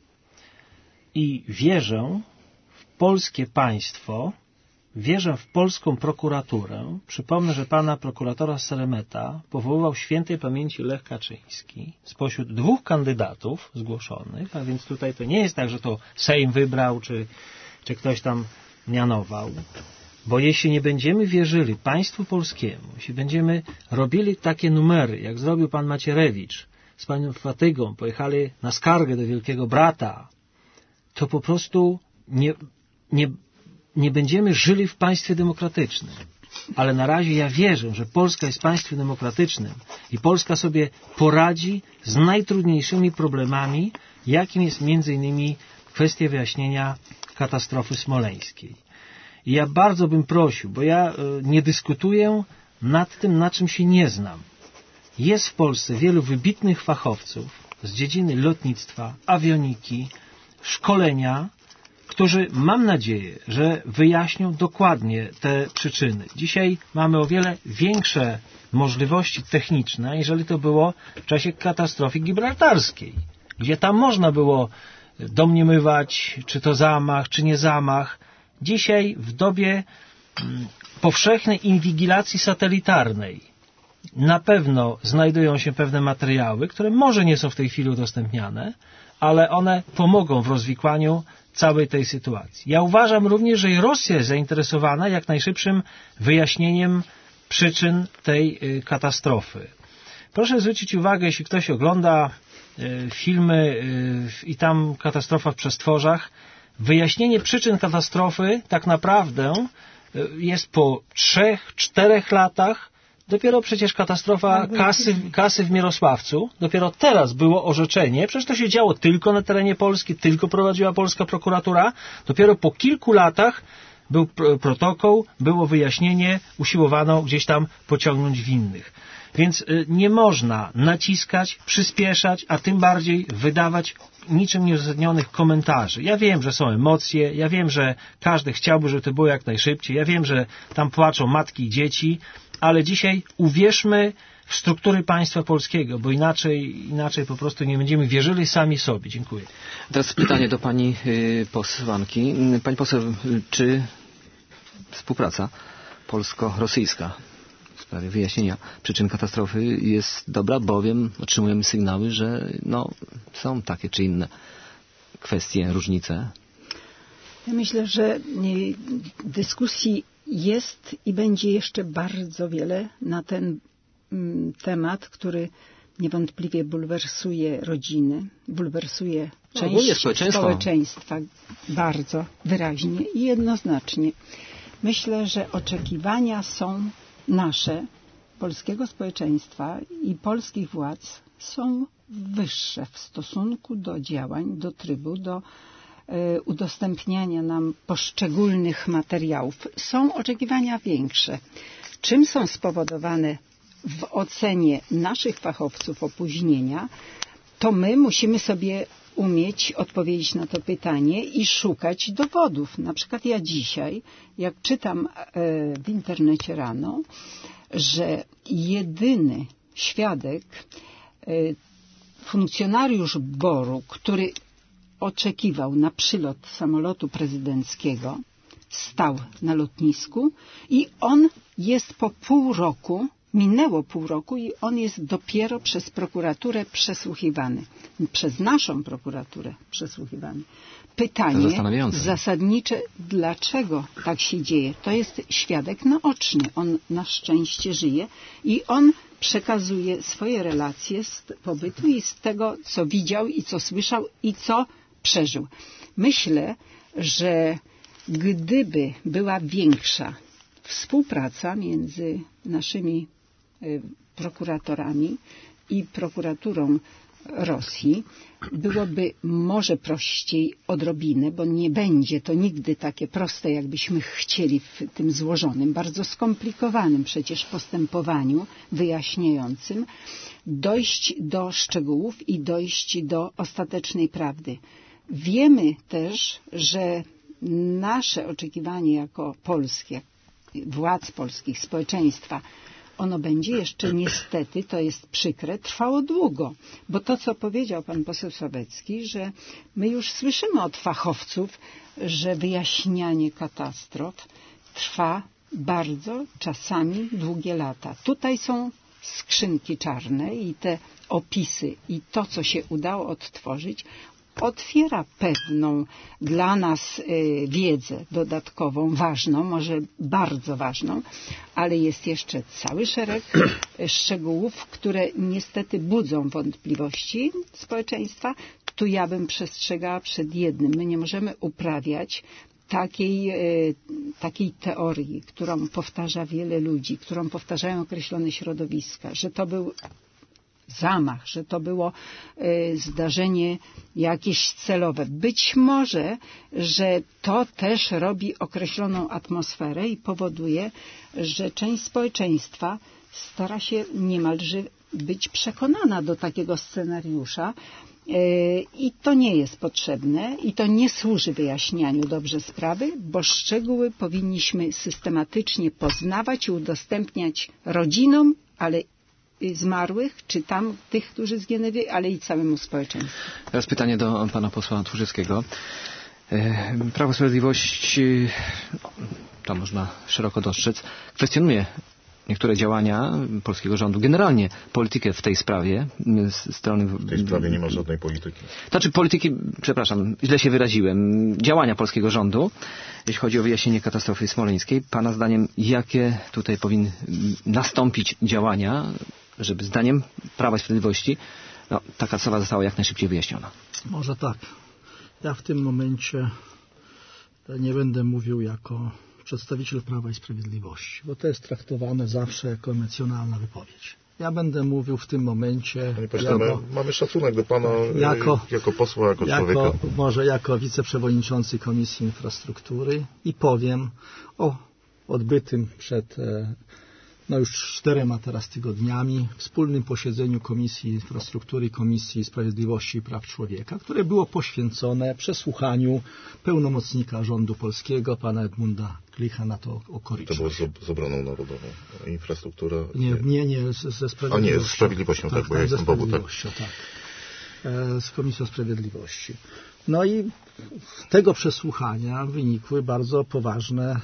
I wierzę w polskie państwo, wierzę w polską prokuraturę. Przypomnę, że pana prokuratora Seremeta powoływał świętej pamięci Lech Kaczyński spośród 2 kandydatów zgłoszonych, a więc tutaj to nie jest tak, że to Sejm wybrał, czy ktoś tam mianował. Bo jeśli nie będziemy wierzyli państwu polskiemu, jeśli będziemy robili takie numery, jak zrobił pan Macierewicz z panią Fatygą, pojechali na skargę do Wielkiego Brata, to po prostu nie będziemy żyli w państwie demokratycznym. Ale na razie ja wierzę, że Polska jest państwem demokratycznym i Polska sobie poradzi z najtrudniejszymi problemami, jakim jest między innymi kwestia wyjaśnienia katastrofy smoleńskiej. I ja bardzo bym prosił, bo ja nie dyskutuję nad tym, na czym się nie znam. Jest w Polsce wielu wybitnych fachowców z dziedziny lotnictwa, awioniki, szkolenia, którzy, mam nadzieję, że wyjaśnią dokładnie te przyczyny. Dzisiaj mamy o wiele większe możliwości techniczne, jeżeli to było w czasie katastrofy gibraltarskiej, gdzie tam można było domniemywać, czy to zamach, czy nie zamach. Dzisiaj w dobie powszechnej inwigilacji satelitarnej na pewno znajdują się pewne materiały, które może nie są w tej chwili udostępniane, ale one pomogą w rozwikłaniu całej tej sytuacji. Ja uważam również, że i Rosja jest zainteresowana jak najszybszym wyjaśnieniem przyczyn tej katastrofy. Proszę zwrócić uwagę, jeśli ktoś ogląda filmy i tam katastrofa w przestworzach, wyjaśnienie przyczyn katastrofy tak naprawdę jest po 3-4 latach. Dopiero przecież katastrofa kasy w Mirosławcu, dopiero teraz było orzeczenie, przecież to się działo tylko na terenie Polski, tylko prowadziła polska prokuratura, dopiero po kilku latach był protokół, było wyjaśnienie, usiłowano gdzieś tam pociągnąć winnych. Więc nie można naciskać, przyspieszać, a tym bardziej wydawać niczym nieuzasadnionych komentarzy. Ja wiem, że są emocje, ja wiem, że każdy chciałby, żeby to było jak najszybciej, ja wiem, że tam płaczą matki i dzieci, ale dzisiaj uwierzmy w struktury państwa polskiego, bo inaczej po prostu nie będziemy wierzyli sami sobie. Dziękuję. Teraz pytanie do pani posłanki. Pani poseł, czy współpraca polsko-rosyjska w sprawie wyjaśnienia przyczyn katastrofy jest dobra, bowiem otrzymujemy sygnały, że są takie czy inne kwestie, różnice? Ja myślę, że dyskusji jest i będzie jeszcze bardzo wiele na ten temat, który niewątpliwie bulwersuje rodziny, bulwersuje część społeczeństwa bardzo wyraźnie i jednoznacznie. Myślę, że oczekiwania są nasze, polskiego społeczeństwa i polskich władz są wyższe w stosunku do działań, do trybu, do udostępniania nam poszczególnych materiałów. Są oczekiwania większe. Czym są spowodowane w ocenie naszych fachowców opóźnienia, to my musimy sobie umieć odpowiedzieć na to pytanie i szukać dowodów. Na przykład ja dzisiaj, jak czytam w internecie rano, że jedyny świadek, funkcjonariusz BOR-u, który oczekiwał na przylot samolotu prezydenckiego, stał na lotnisku i on jest po pół roku, minęło pół roku i on jest dopiero przez prokuraturę przesłuchiwany. Przez naszą prokuraturę przesłuchiwany. Pytanie zasadnicze, dlaczego tak się dzieje? To jest świadek naoczny. On na szczęście żyje i on przekazuje swoje relacje z pobytu i z tego, co widział i co słyszał i co przeżył. Myślę, że gdyby była większa współpraca między naszymi prokuratorami i prokuraturą Rosji, byłoby może prościej odrobinę, bo nie będzie to nigdy takie proste, jakbyśmy chcieli w tym złożonym, bardzo skomplikowanym przecież postępowaniu wyjaśniającym, dojść do szczegółów i dojść do ostatecznej prawdy. Wiemy też, że nasze oczekiwanie jako polskie, władz polskich, społeczeństwa, ono będzie jeszcze niestety, to jest przykre, trwało długo. Bo to, co powiedział pan poseł Sławecki, że my już słyszymy od fachowców, że wyjaśnianie katastrof trwa bardzo, czasami długie lata. Tutaj są skrzynki czarne i te opisy i to, co się udało odtworzyć, otwiera pewną dla nas wiedzę dodatkową, ważną, może bardzo ważną, ale jest jeszcze cały szereg szczegółów, które niestety budzą wątpliwości społeczeństwa. Tu ja bym przestrzegała przed jednym. My nie możemy uprawiać takiej teorii, którą powtarza wiele ludzi, którą powtarzają określone środowiska, że to był zamach, że to było zdarzenie jakieś celowe. Być może, że to też robi określoną atmosferę i powoduje, że część społeczeństwa stara się niemalże być przekonana do takiego scenariusza i to nie jest potrzebne i to nie służy wyjaśnianiu dobrze sprawy, bo szczegóły powinniśmy systematycznie poznawać i udostępniać rodzinom, ale zmarłych, czy tam tych, którzy zginęli, ale i całemu społeczeństwu. Teraz pytanie do pana posła Tchórzewskiego. Prawo i Sprawiedliwość, to można szeroko dostrzec, kwestionuje niektóre działania polskiego rządu, generalnie politykę w tej sprawie. W tej sprawie nie ma żadnej polityki. Znaczy polityki, przepraszam, źle się wyraziłem, działania polskiego rządu, jeśli chodzi o wyjaśnienie katastrofy smoleńskiej. Pana zdaniem, jakie tutaj powinny nastąpić działania, żeby zdaniem Prawa i Sprawiedliwości ta katastrofa została jak najszybciej wyjaśniona? Może tak. Ja w tym momencie nie będę mówił jako przedstawiciel Prawa i Sprawiedliwości, bo to jest traktowane zawsze jako emocjonalna wypowiedź. Ja będę mówił w tym momencie... Panie pośle, mamy szacunek do pana jako posła, jako człowieka. Może jako wiceprzewodniczący Komisji Infrastruktury i powiem o odbytym przed już 4 teraz tygodniami wspólnym posiedzeniu Komisji Infrastruktury i Komisji Sprawiedliwości i Praw Człowieka, które było poświęcone przesłuchaniu pełnomocnika rządu polskiego, pana Edmunda Klicha na to okoliczność. To było z obroną narodową. Infrastruktura? Nie, ze Sprawiedliwością. A nie, z Sprawiedliwością, tak, bo ja jestem w obu, tak. Z Komisją Sprawiedliwości. No i z tego przesłuchania wynikły bardzo poważne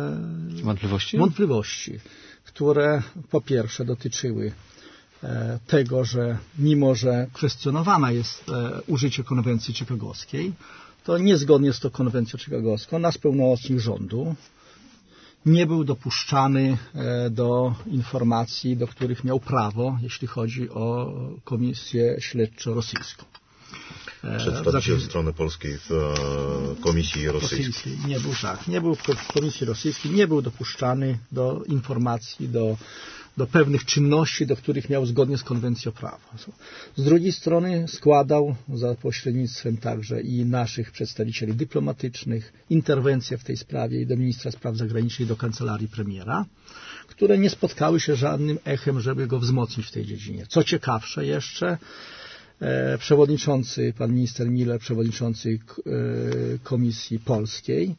wątpliwości, które po pierwsze dotyczyły tego, że mimo, że kwestionowana jest użycie konwencji chicagowskiej, to niezgodnie z tą konwencją chicagowską nasz pełnomocnik rządu nie był dopuszczany do informacji, do których miał prawo, jeśli chodzi o Komisję Śledczo-Rosyjską. Przedstawiciel strony polskiej w Komisji Rosyjskiej. Nie był w Komisji Rosyjskiej, nie był dopuszczany do informacji, do pewnych czynności, do których miał zgodnie z konwencją prawo. Z drugiej strony składał za pośrednictwem także i naszych przedstawicieli dyplomatycznych interwencje w tej sprawie i do ministra spraw zagranicznych, i do kancelarii premiera, które nie spotkały się żadnym echem, żeby go wzmocnić w tej dziedzinie. Co ciekawsze jeszcze, przewodniczący, pan minister Miller, przewodniczący Komisji Polskiej,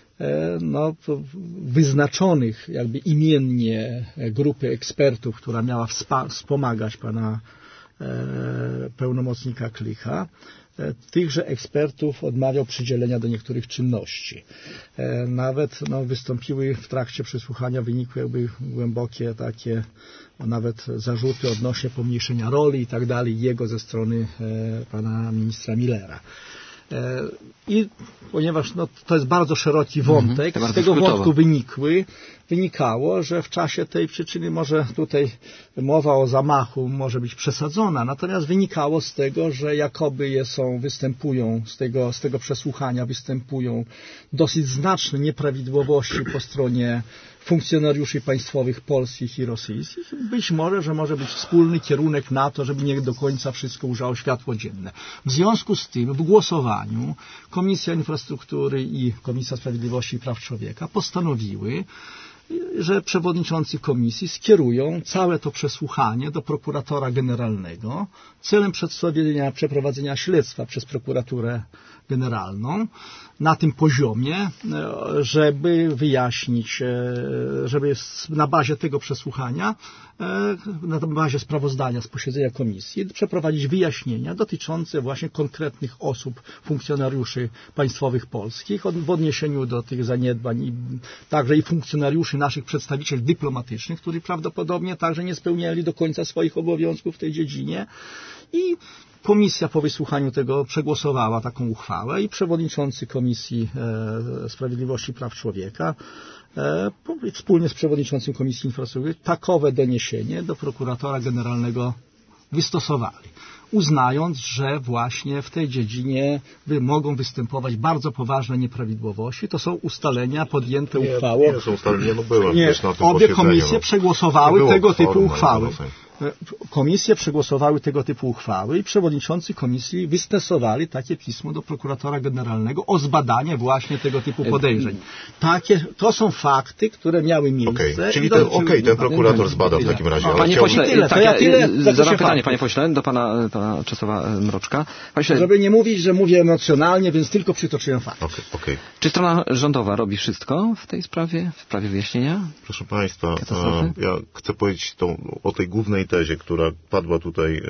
wyznaczonych jakby imiennie grupy ekspertów, która miała wspomagać pana pełnomocnika Klicha, tychże ekspertów odmawiał przydzielenia do niektórych czynności. Nawet wystąpiły w trakcie przesłuchania, wynikły jakby głębokie takie nawet zarzuty odnośnie pomniejszenia roli i tak dalej jego ze strony pana ministra Millera. I ponieważ to jest bardzo szeroki wątek, z tego wątku wynikało, że w czasie tej przyczyny może tutaj mowa o zamachu może być przesadzona, natomiast wynikało z tego, że jakoby występują z tego przesłuchania występują dosyć znaczne nieprawidłowości po stronie funkcjonariuszy państwowych polskich i rosyjskich. Być może, że może być wspólny kierunek na to, żeby nie do końca wszystko ujrzało światło dzienne. W związku z tym w głosowaniu Komisja Infrastruktury i Komisja Sprawiedliwości i Praw Człowieka postanowiły, że przewodniczący komisji skierują całe to przesłuchanie do prokuratora generalnego celem przeprowadzenia śledztwa przez prokuraturę generalną na tym poziomie, żeby wyjaśnić, żeby na bazie tego przesłuchania, na bazie sprawozdania z posiedzenia komisji przeprowadzić wyjaśnienia dotyczące właśnie konkretnych osób, funkcjonariuszy państwowych polskich w odniesieniu do tych zaniedbań i także i funkcjonariuszy naszych przedstawicieli dyplomatycznych, którzy prawdopodobnie także nie spełniali do końca swoich obowiązków w tej dziedzinie. I komisja po wysłuchaniu tego przegłosowała taką uchwałę i przewodniczący Komisji Sprawiedliwości i Praw Człowieka wspólnie z przewodniczącym Komisji Infrastruktury takowe doniesienie do prokuratora generalnego wystosowali, uznając, że właśnie w tej dziedzinie mogą występować bardzo poważne nieprawidłowości. To są ustalenia podjęte uchwałą. Nie są ustalenia, byłem też na tym obie posiedzeniu. komisje przegłosowały tego typu uchwały. No. Komisje przegłosowały tego typu uchwały i przewodniczący komisji wystosowali takie pismo do prokuratora generalnego o zbadanie właśnie tego typu podejrzeń. To są fakty, które miały miejsce. Czyli ten prokurator zbada w takim razie. Panie pośle, zadam pytanie, panie pośle, do pana Czesława Mroczka. Żeby nie mówić, że mówię emocjonalnie, więc tylko przytoczyłem fakty. Okay. Czy strona rządowa robi wszystko w tej sprawie, w sprawie wyjaśnienia? Proszę państwa, ja chcę powiedzieć o tej głównej tezie, która padła tutaj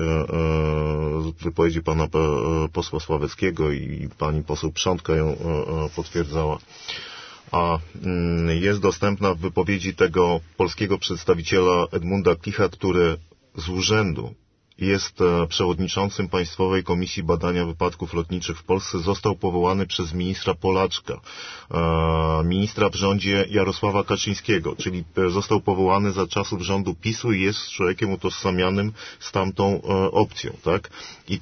z wypowiedzi pana posła Sławeckiego i pani poseł Przątka ją potwierdzała. A jest dostępna w wypowiedzi tego polskiego przedstawiciela Edmunda Klicha, który z urzędu jest przewodniczącym Państwowej Komisji Badania Wypadków Lotniczych w Polsce, został powołany przez ministra Polaczka, ministra w rządzie Jarosława Kaczyńskiego, czyli został powołany za czasów rządu PiS-u i jest człowiekiem utożsamianym z tamtą opcją, tak? I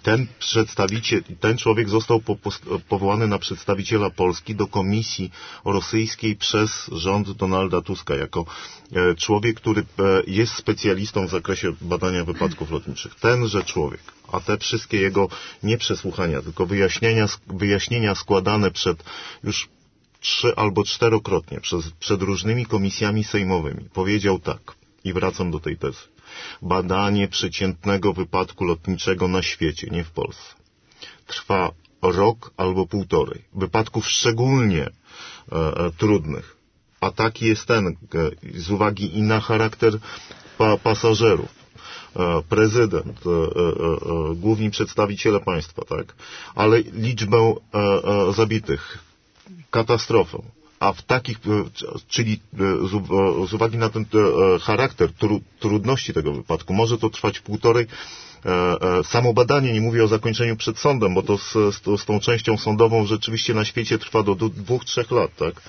ten człowiek został powołany na przedstawiciela Polski do Komisji Rosyjskiej przez rząd Donalda Tuska, jako człowiek, który jest specjalistą w zakresie badania wypadków lotniczych. Tenże człowiek, a te wszystkie jego nie przesłuchania, tylko wyjaśnienia składane już 3 albo 4-krotnie przed różnymi komisjami sejmowymi, powiedział tak, i wracam do tej tezy. Badanie przeciętnego wypadku lotniczego na świecie, nie w Polsce, trwa rok albo 1,5. Wypadków szczególnie trudnych. A taki jest ten, z uwagi i na charakter pasażerów. Prezydent, główni przedstawiciele państwa, tak? Ale liczbę zabitych, katastrofę. A w takich, czyli z uwagi na ten charakter trudności tego wypadku, może to trwać 1,5. Samo badanie, nie mówię o zakończeniu przed sądem, bo to z tą częścią sądową rzeczywiście na świecie trwa do 2-3 lat, tak?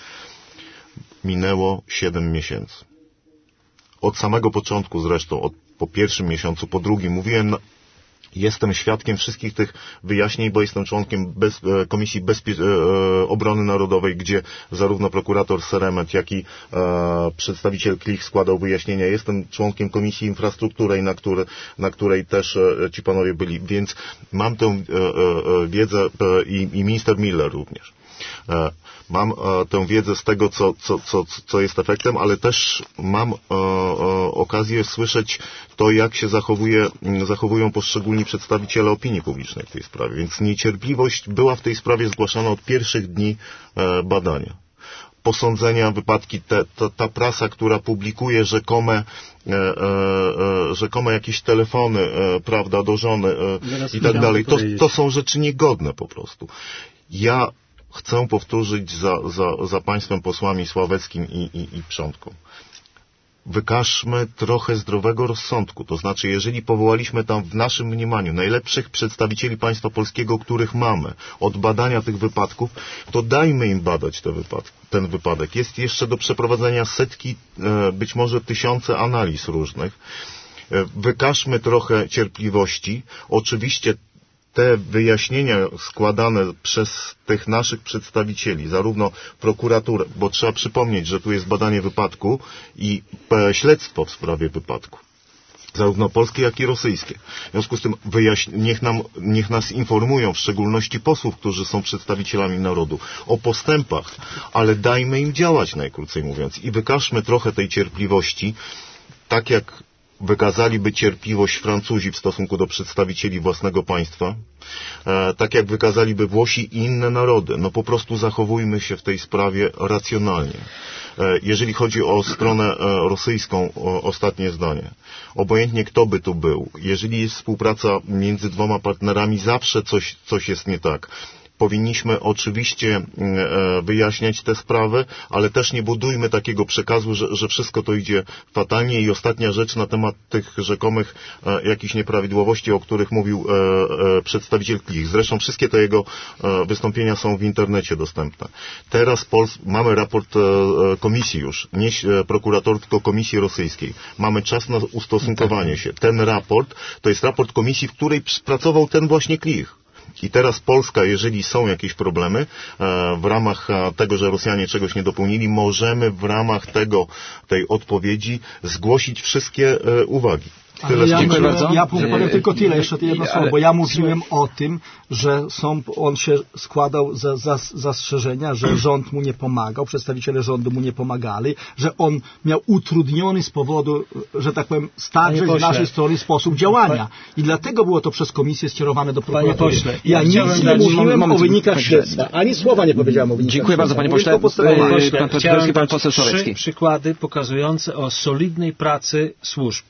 Minęło 7 miesięcy. Od samego początku zresztą, po pierwszym miesiącu, po drugim, mówiłem, jestem świadkiem wszystkich tych wyjaśnień, bo jestem członkiem Komisji Obrony Narodowej, gdzie zarówno prokurator Seremet, jak i przedstawiciel Klich składał wyjaśnienia. Jestem członkiem Komisji Infrastruktury, na której też ci panowie byli, więc mam tę wiedzę i minister Miller również. Mam tę wiedzę z tego, co jest efektem, ale też mam okazję słyszeć to, jak się zachowują poszczególni przedstawiciele opinii publicznej w tej sprawie. Więc niecierpliwość była w tej sprawie zgłaszana od pierwszych dni badania. Posądzenia, wypadki, ta prasa, która publikuje rzekome jakieś telefony, prawda, do żony i tak dalej, to są rzeczy niegodne po prostu. Ja chcę powtórzyć za państwem posłami Sławeckim i Przątką. Wykażmy trochę zdrowego rozsądku. To znaczy, jeżeli powołaliśmy tam w naszym mniemaniu najlepszych przedstawicieli państwa polskiego, których mamy, od badania tych wypadków, to dajmy im badać ten wypadek. Jest jeszcze do przeprowadzenia setki, być może tysiące analiz różnych. Wykażmy trochę cierpliwości. Oczywiście te wyjaśnienia składane przez tych naszych przedstawicieli, zarówno prokuraturę, bo trzeba przypomnieć, że tu jest badanie wypadku i śledztwo w sprawie wypadku, zarówno polskie, jak i rosyjskie. W związku z tym niech nas informują, w szczególności posłów, którzy są przedstawicielami narodu, o postępach, ale dajmy im działać, najkrócej mówiąc, i wykażmy trochę tej cierpliwości, tak jak wykazaliby cierpliwość Francuzi w stosunku do przedstawicieli własnego państwa, tak jak wykazaliby Włosi i inne narody. No po prostu zachowujmy się w tej sprawie racjonalnie. Jeżeli chodzi o stronę rosyjską, ostatnie zdanie. Obojętnie kto by tu był, jeżeli jest współpraca między dwoma partnerami, zawsze coś jest nie tak. powinniśmy oczywiście wyjaśniać te sprawy, ale też nie budujmy takiego przekazu, że wszystko to idzie fatalnie. I ostatnia rzecz na temat tych rzekomych jakichś nieprawidłowości, o których mówił przedstawiciel Klich. Zresztą wszystkie te jego wystąpienia są w internecie dostępne. Teraz mamy raport komisji już, nie prokurator, tylko komisji rosyjskiej. Mamy czas na ustosunkowanie się. Ten raport to jest raport komisji, w której pracował ten właśnie Klich. I teraz Polska, jeżeli są jakieś problemy w ramach tego, że Rosjanie czegoś nie dopełnili, możemy w ramach tej odpowiedzi zgłosić wszystkie uwagi. Tyle, ja powiem tylko tyle, jeszcze jedno słowo, bo ja mówiłem o tym, że on się składał za zastrzeżenia, że rząd mu nie pomagał, przedstawiciele rządu mu nie pomagali, że on miał utrudniony z powodu, że tak powiem, także z naszej strony sposób działania. I dlatego było to przez komisję skierowane do prokuratury. Ja nic nie mówiłem o wynikach śledztwa. Ani słowa nie powiedziałem o wynikach. Dziękuję bardzo, panie pośle. Pan poseł Szorecki. 3 przykłady pokazujące o solidnej pracy służb.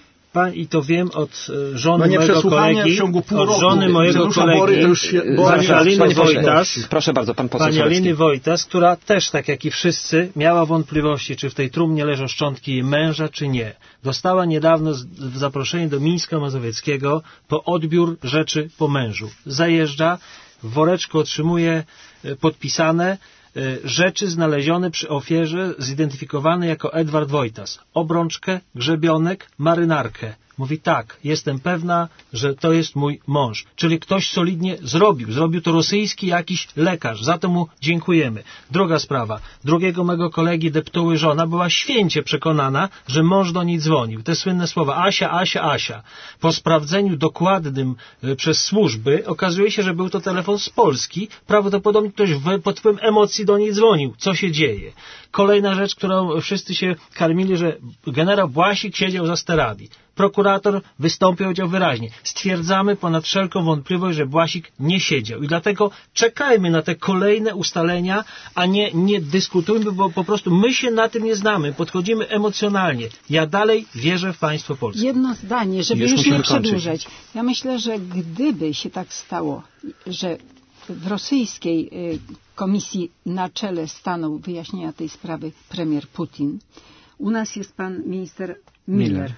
I to wiem od żony mojego kolegi, od żony mojego kolegi, pani Aliny Wojtas. Proszę bardzo, pan poseł Pani Aliny Wojtas, która też, tak jak i wszyscy, miała wątpliwości, czy w tej trumnie leżą szczątki jej męża, czy nie. Dostała niedawno zaproszenie do Mińska Mazowieckiego po odbiór rzeczy po mężu. Zajeżdża, w woreczku otrzymuje podpisane rzeczy znalezione przy ofierze, zidentyfikowane jako Edward Wojtas. Obrączkę, grzebionek, marynarkę. Mówi tak, jestem pewna, że to jest mój mąż. Czyli ktoś solidnie zrobił to rosyjski jakiś lekarz. Za to mu dziękujemy. Druga sprawa. Drugiego mego kolegi deptuły żona była święcie przekonana, że mąż do niej dzwonił. Te słynne słowa Asia, Asia, Asia. Po sprawdzeniu dokładnym przez służby okazuje się, że był to telefon z Polski. Prawdopodobnie ktoś pod wpływem emocji do niej dzwonił. Co się dzieje? Kolejna rzecz, którą wszyscy się karmili, że generał Błasik siedział za sterami. Prokurator wystąpił, powiedział wyraźnie. Stwierdzamy ponad wszelką wątpliwość, że Błasik nie siedział. I dlatego czekajmy na te kolejne ustalenia, a nie dyskutujmy, bo po prostu my się na tym nie znamy. Podchodzimy emocjonalnie. Ja dalej wierzę w państwo polskie. Jedno zdanie, żeby już nie przedłużać. Ja myślę, że gdyby się tak stało, że w rosyjskiej komisji na czele stanął wyjaśnienia tej sprawy premier Putin, u nas jest pan minister Miller.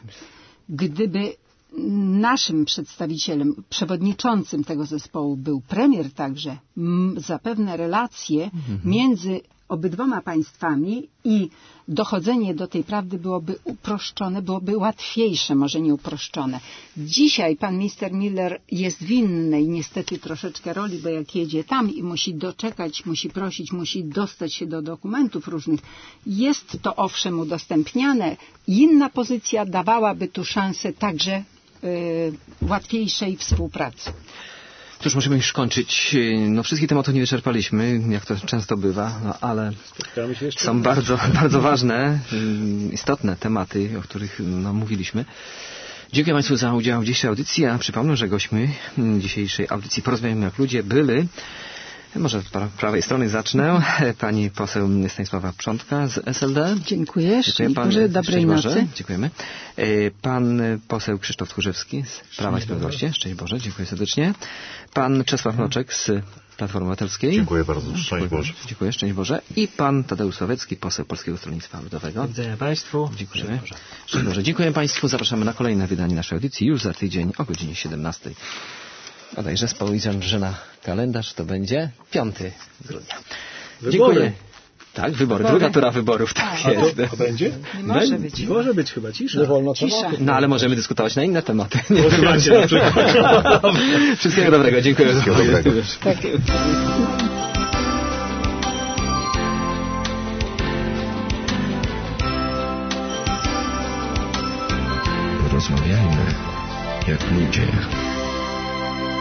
Gdyby naszym przedstawicielem, przewodniczącym tego zespołu był premier także, zapewne relacje między obydwoma państwami i dochodzenie do tej prawdy byłoby uproszczone, byłoby łatwiejsze, może nie uproszczone. Dzisiaj pan minister Miller jest w innej niestety troszeczkę roli, bo jak jedzie tam i musi doczekać, musi prosić, musi dostać się do dokumentów różnych, jest to owszem udostępniane. Inna pozycja dawałaby tu szansę także łatwiejszej współpracy. Cóż, musimy już kończyć. No, wszystkich tematów nie wyczerpaliśmy, jak to często bywa, no, ale są bardzo, bardzo ważne, istotne tematy, o których mówiliśmy. Dziękuję Państwu za udział w dzisiejszej audycji, a przypomnę, że gośćmi dzisiejszej audycji Porozmawiajmy jak ludzie byli, może od prawej strony zacznę, pani poseł Stanisława Przątka z SLD. Dziękuję. Szczęść Boże, dobrej nocy. Dziękujemy. Pan poseł Krzysztof Tchórzewski z Prawa i Sprawiedliwości. Szczęść Boże, dziękuję serdecznie. Pan Czesław Noczek z Platformy Obywatelskiej. Dziękuję bardzo. Szczęść Boże. Dziękuję, szczęść Boże. I pan Tadeusz Sławecki, poseł Polskiego Stronnictwa Ludowego. Do widzenia Państwu. Dziękujemy. Szczęść Boże. Dziękuję Państwu. Zapraszamy na kolejne wydanie naszej audycji już za tydzień o godzinie 17. Bodajże spojrzę kalendarz, to będzie 5 grudnia. Dziękuję. Tak, wybory. Druga tura wyborów. Tak jest. To będzie? Nie może być. Nie może być chyba cisza. Nie wolno cisza. No ale możemy dyskutować na inne tematy. Wszystkiego dobrego. Dziękuję. Wszystkiego dobrego. Tak. Rozmawiajmy jak ludzie.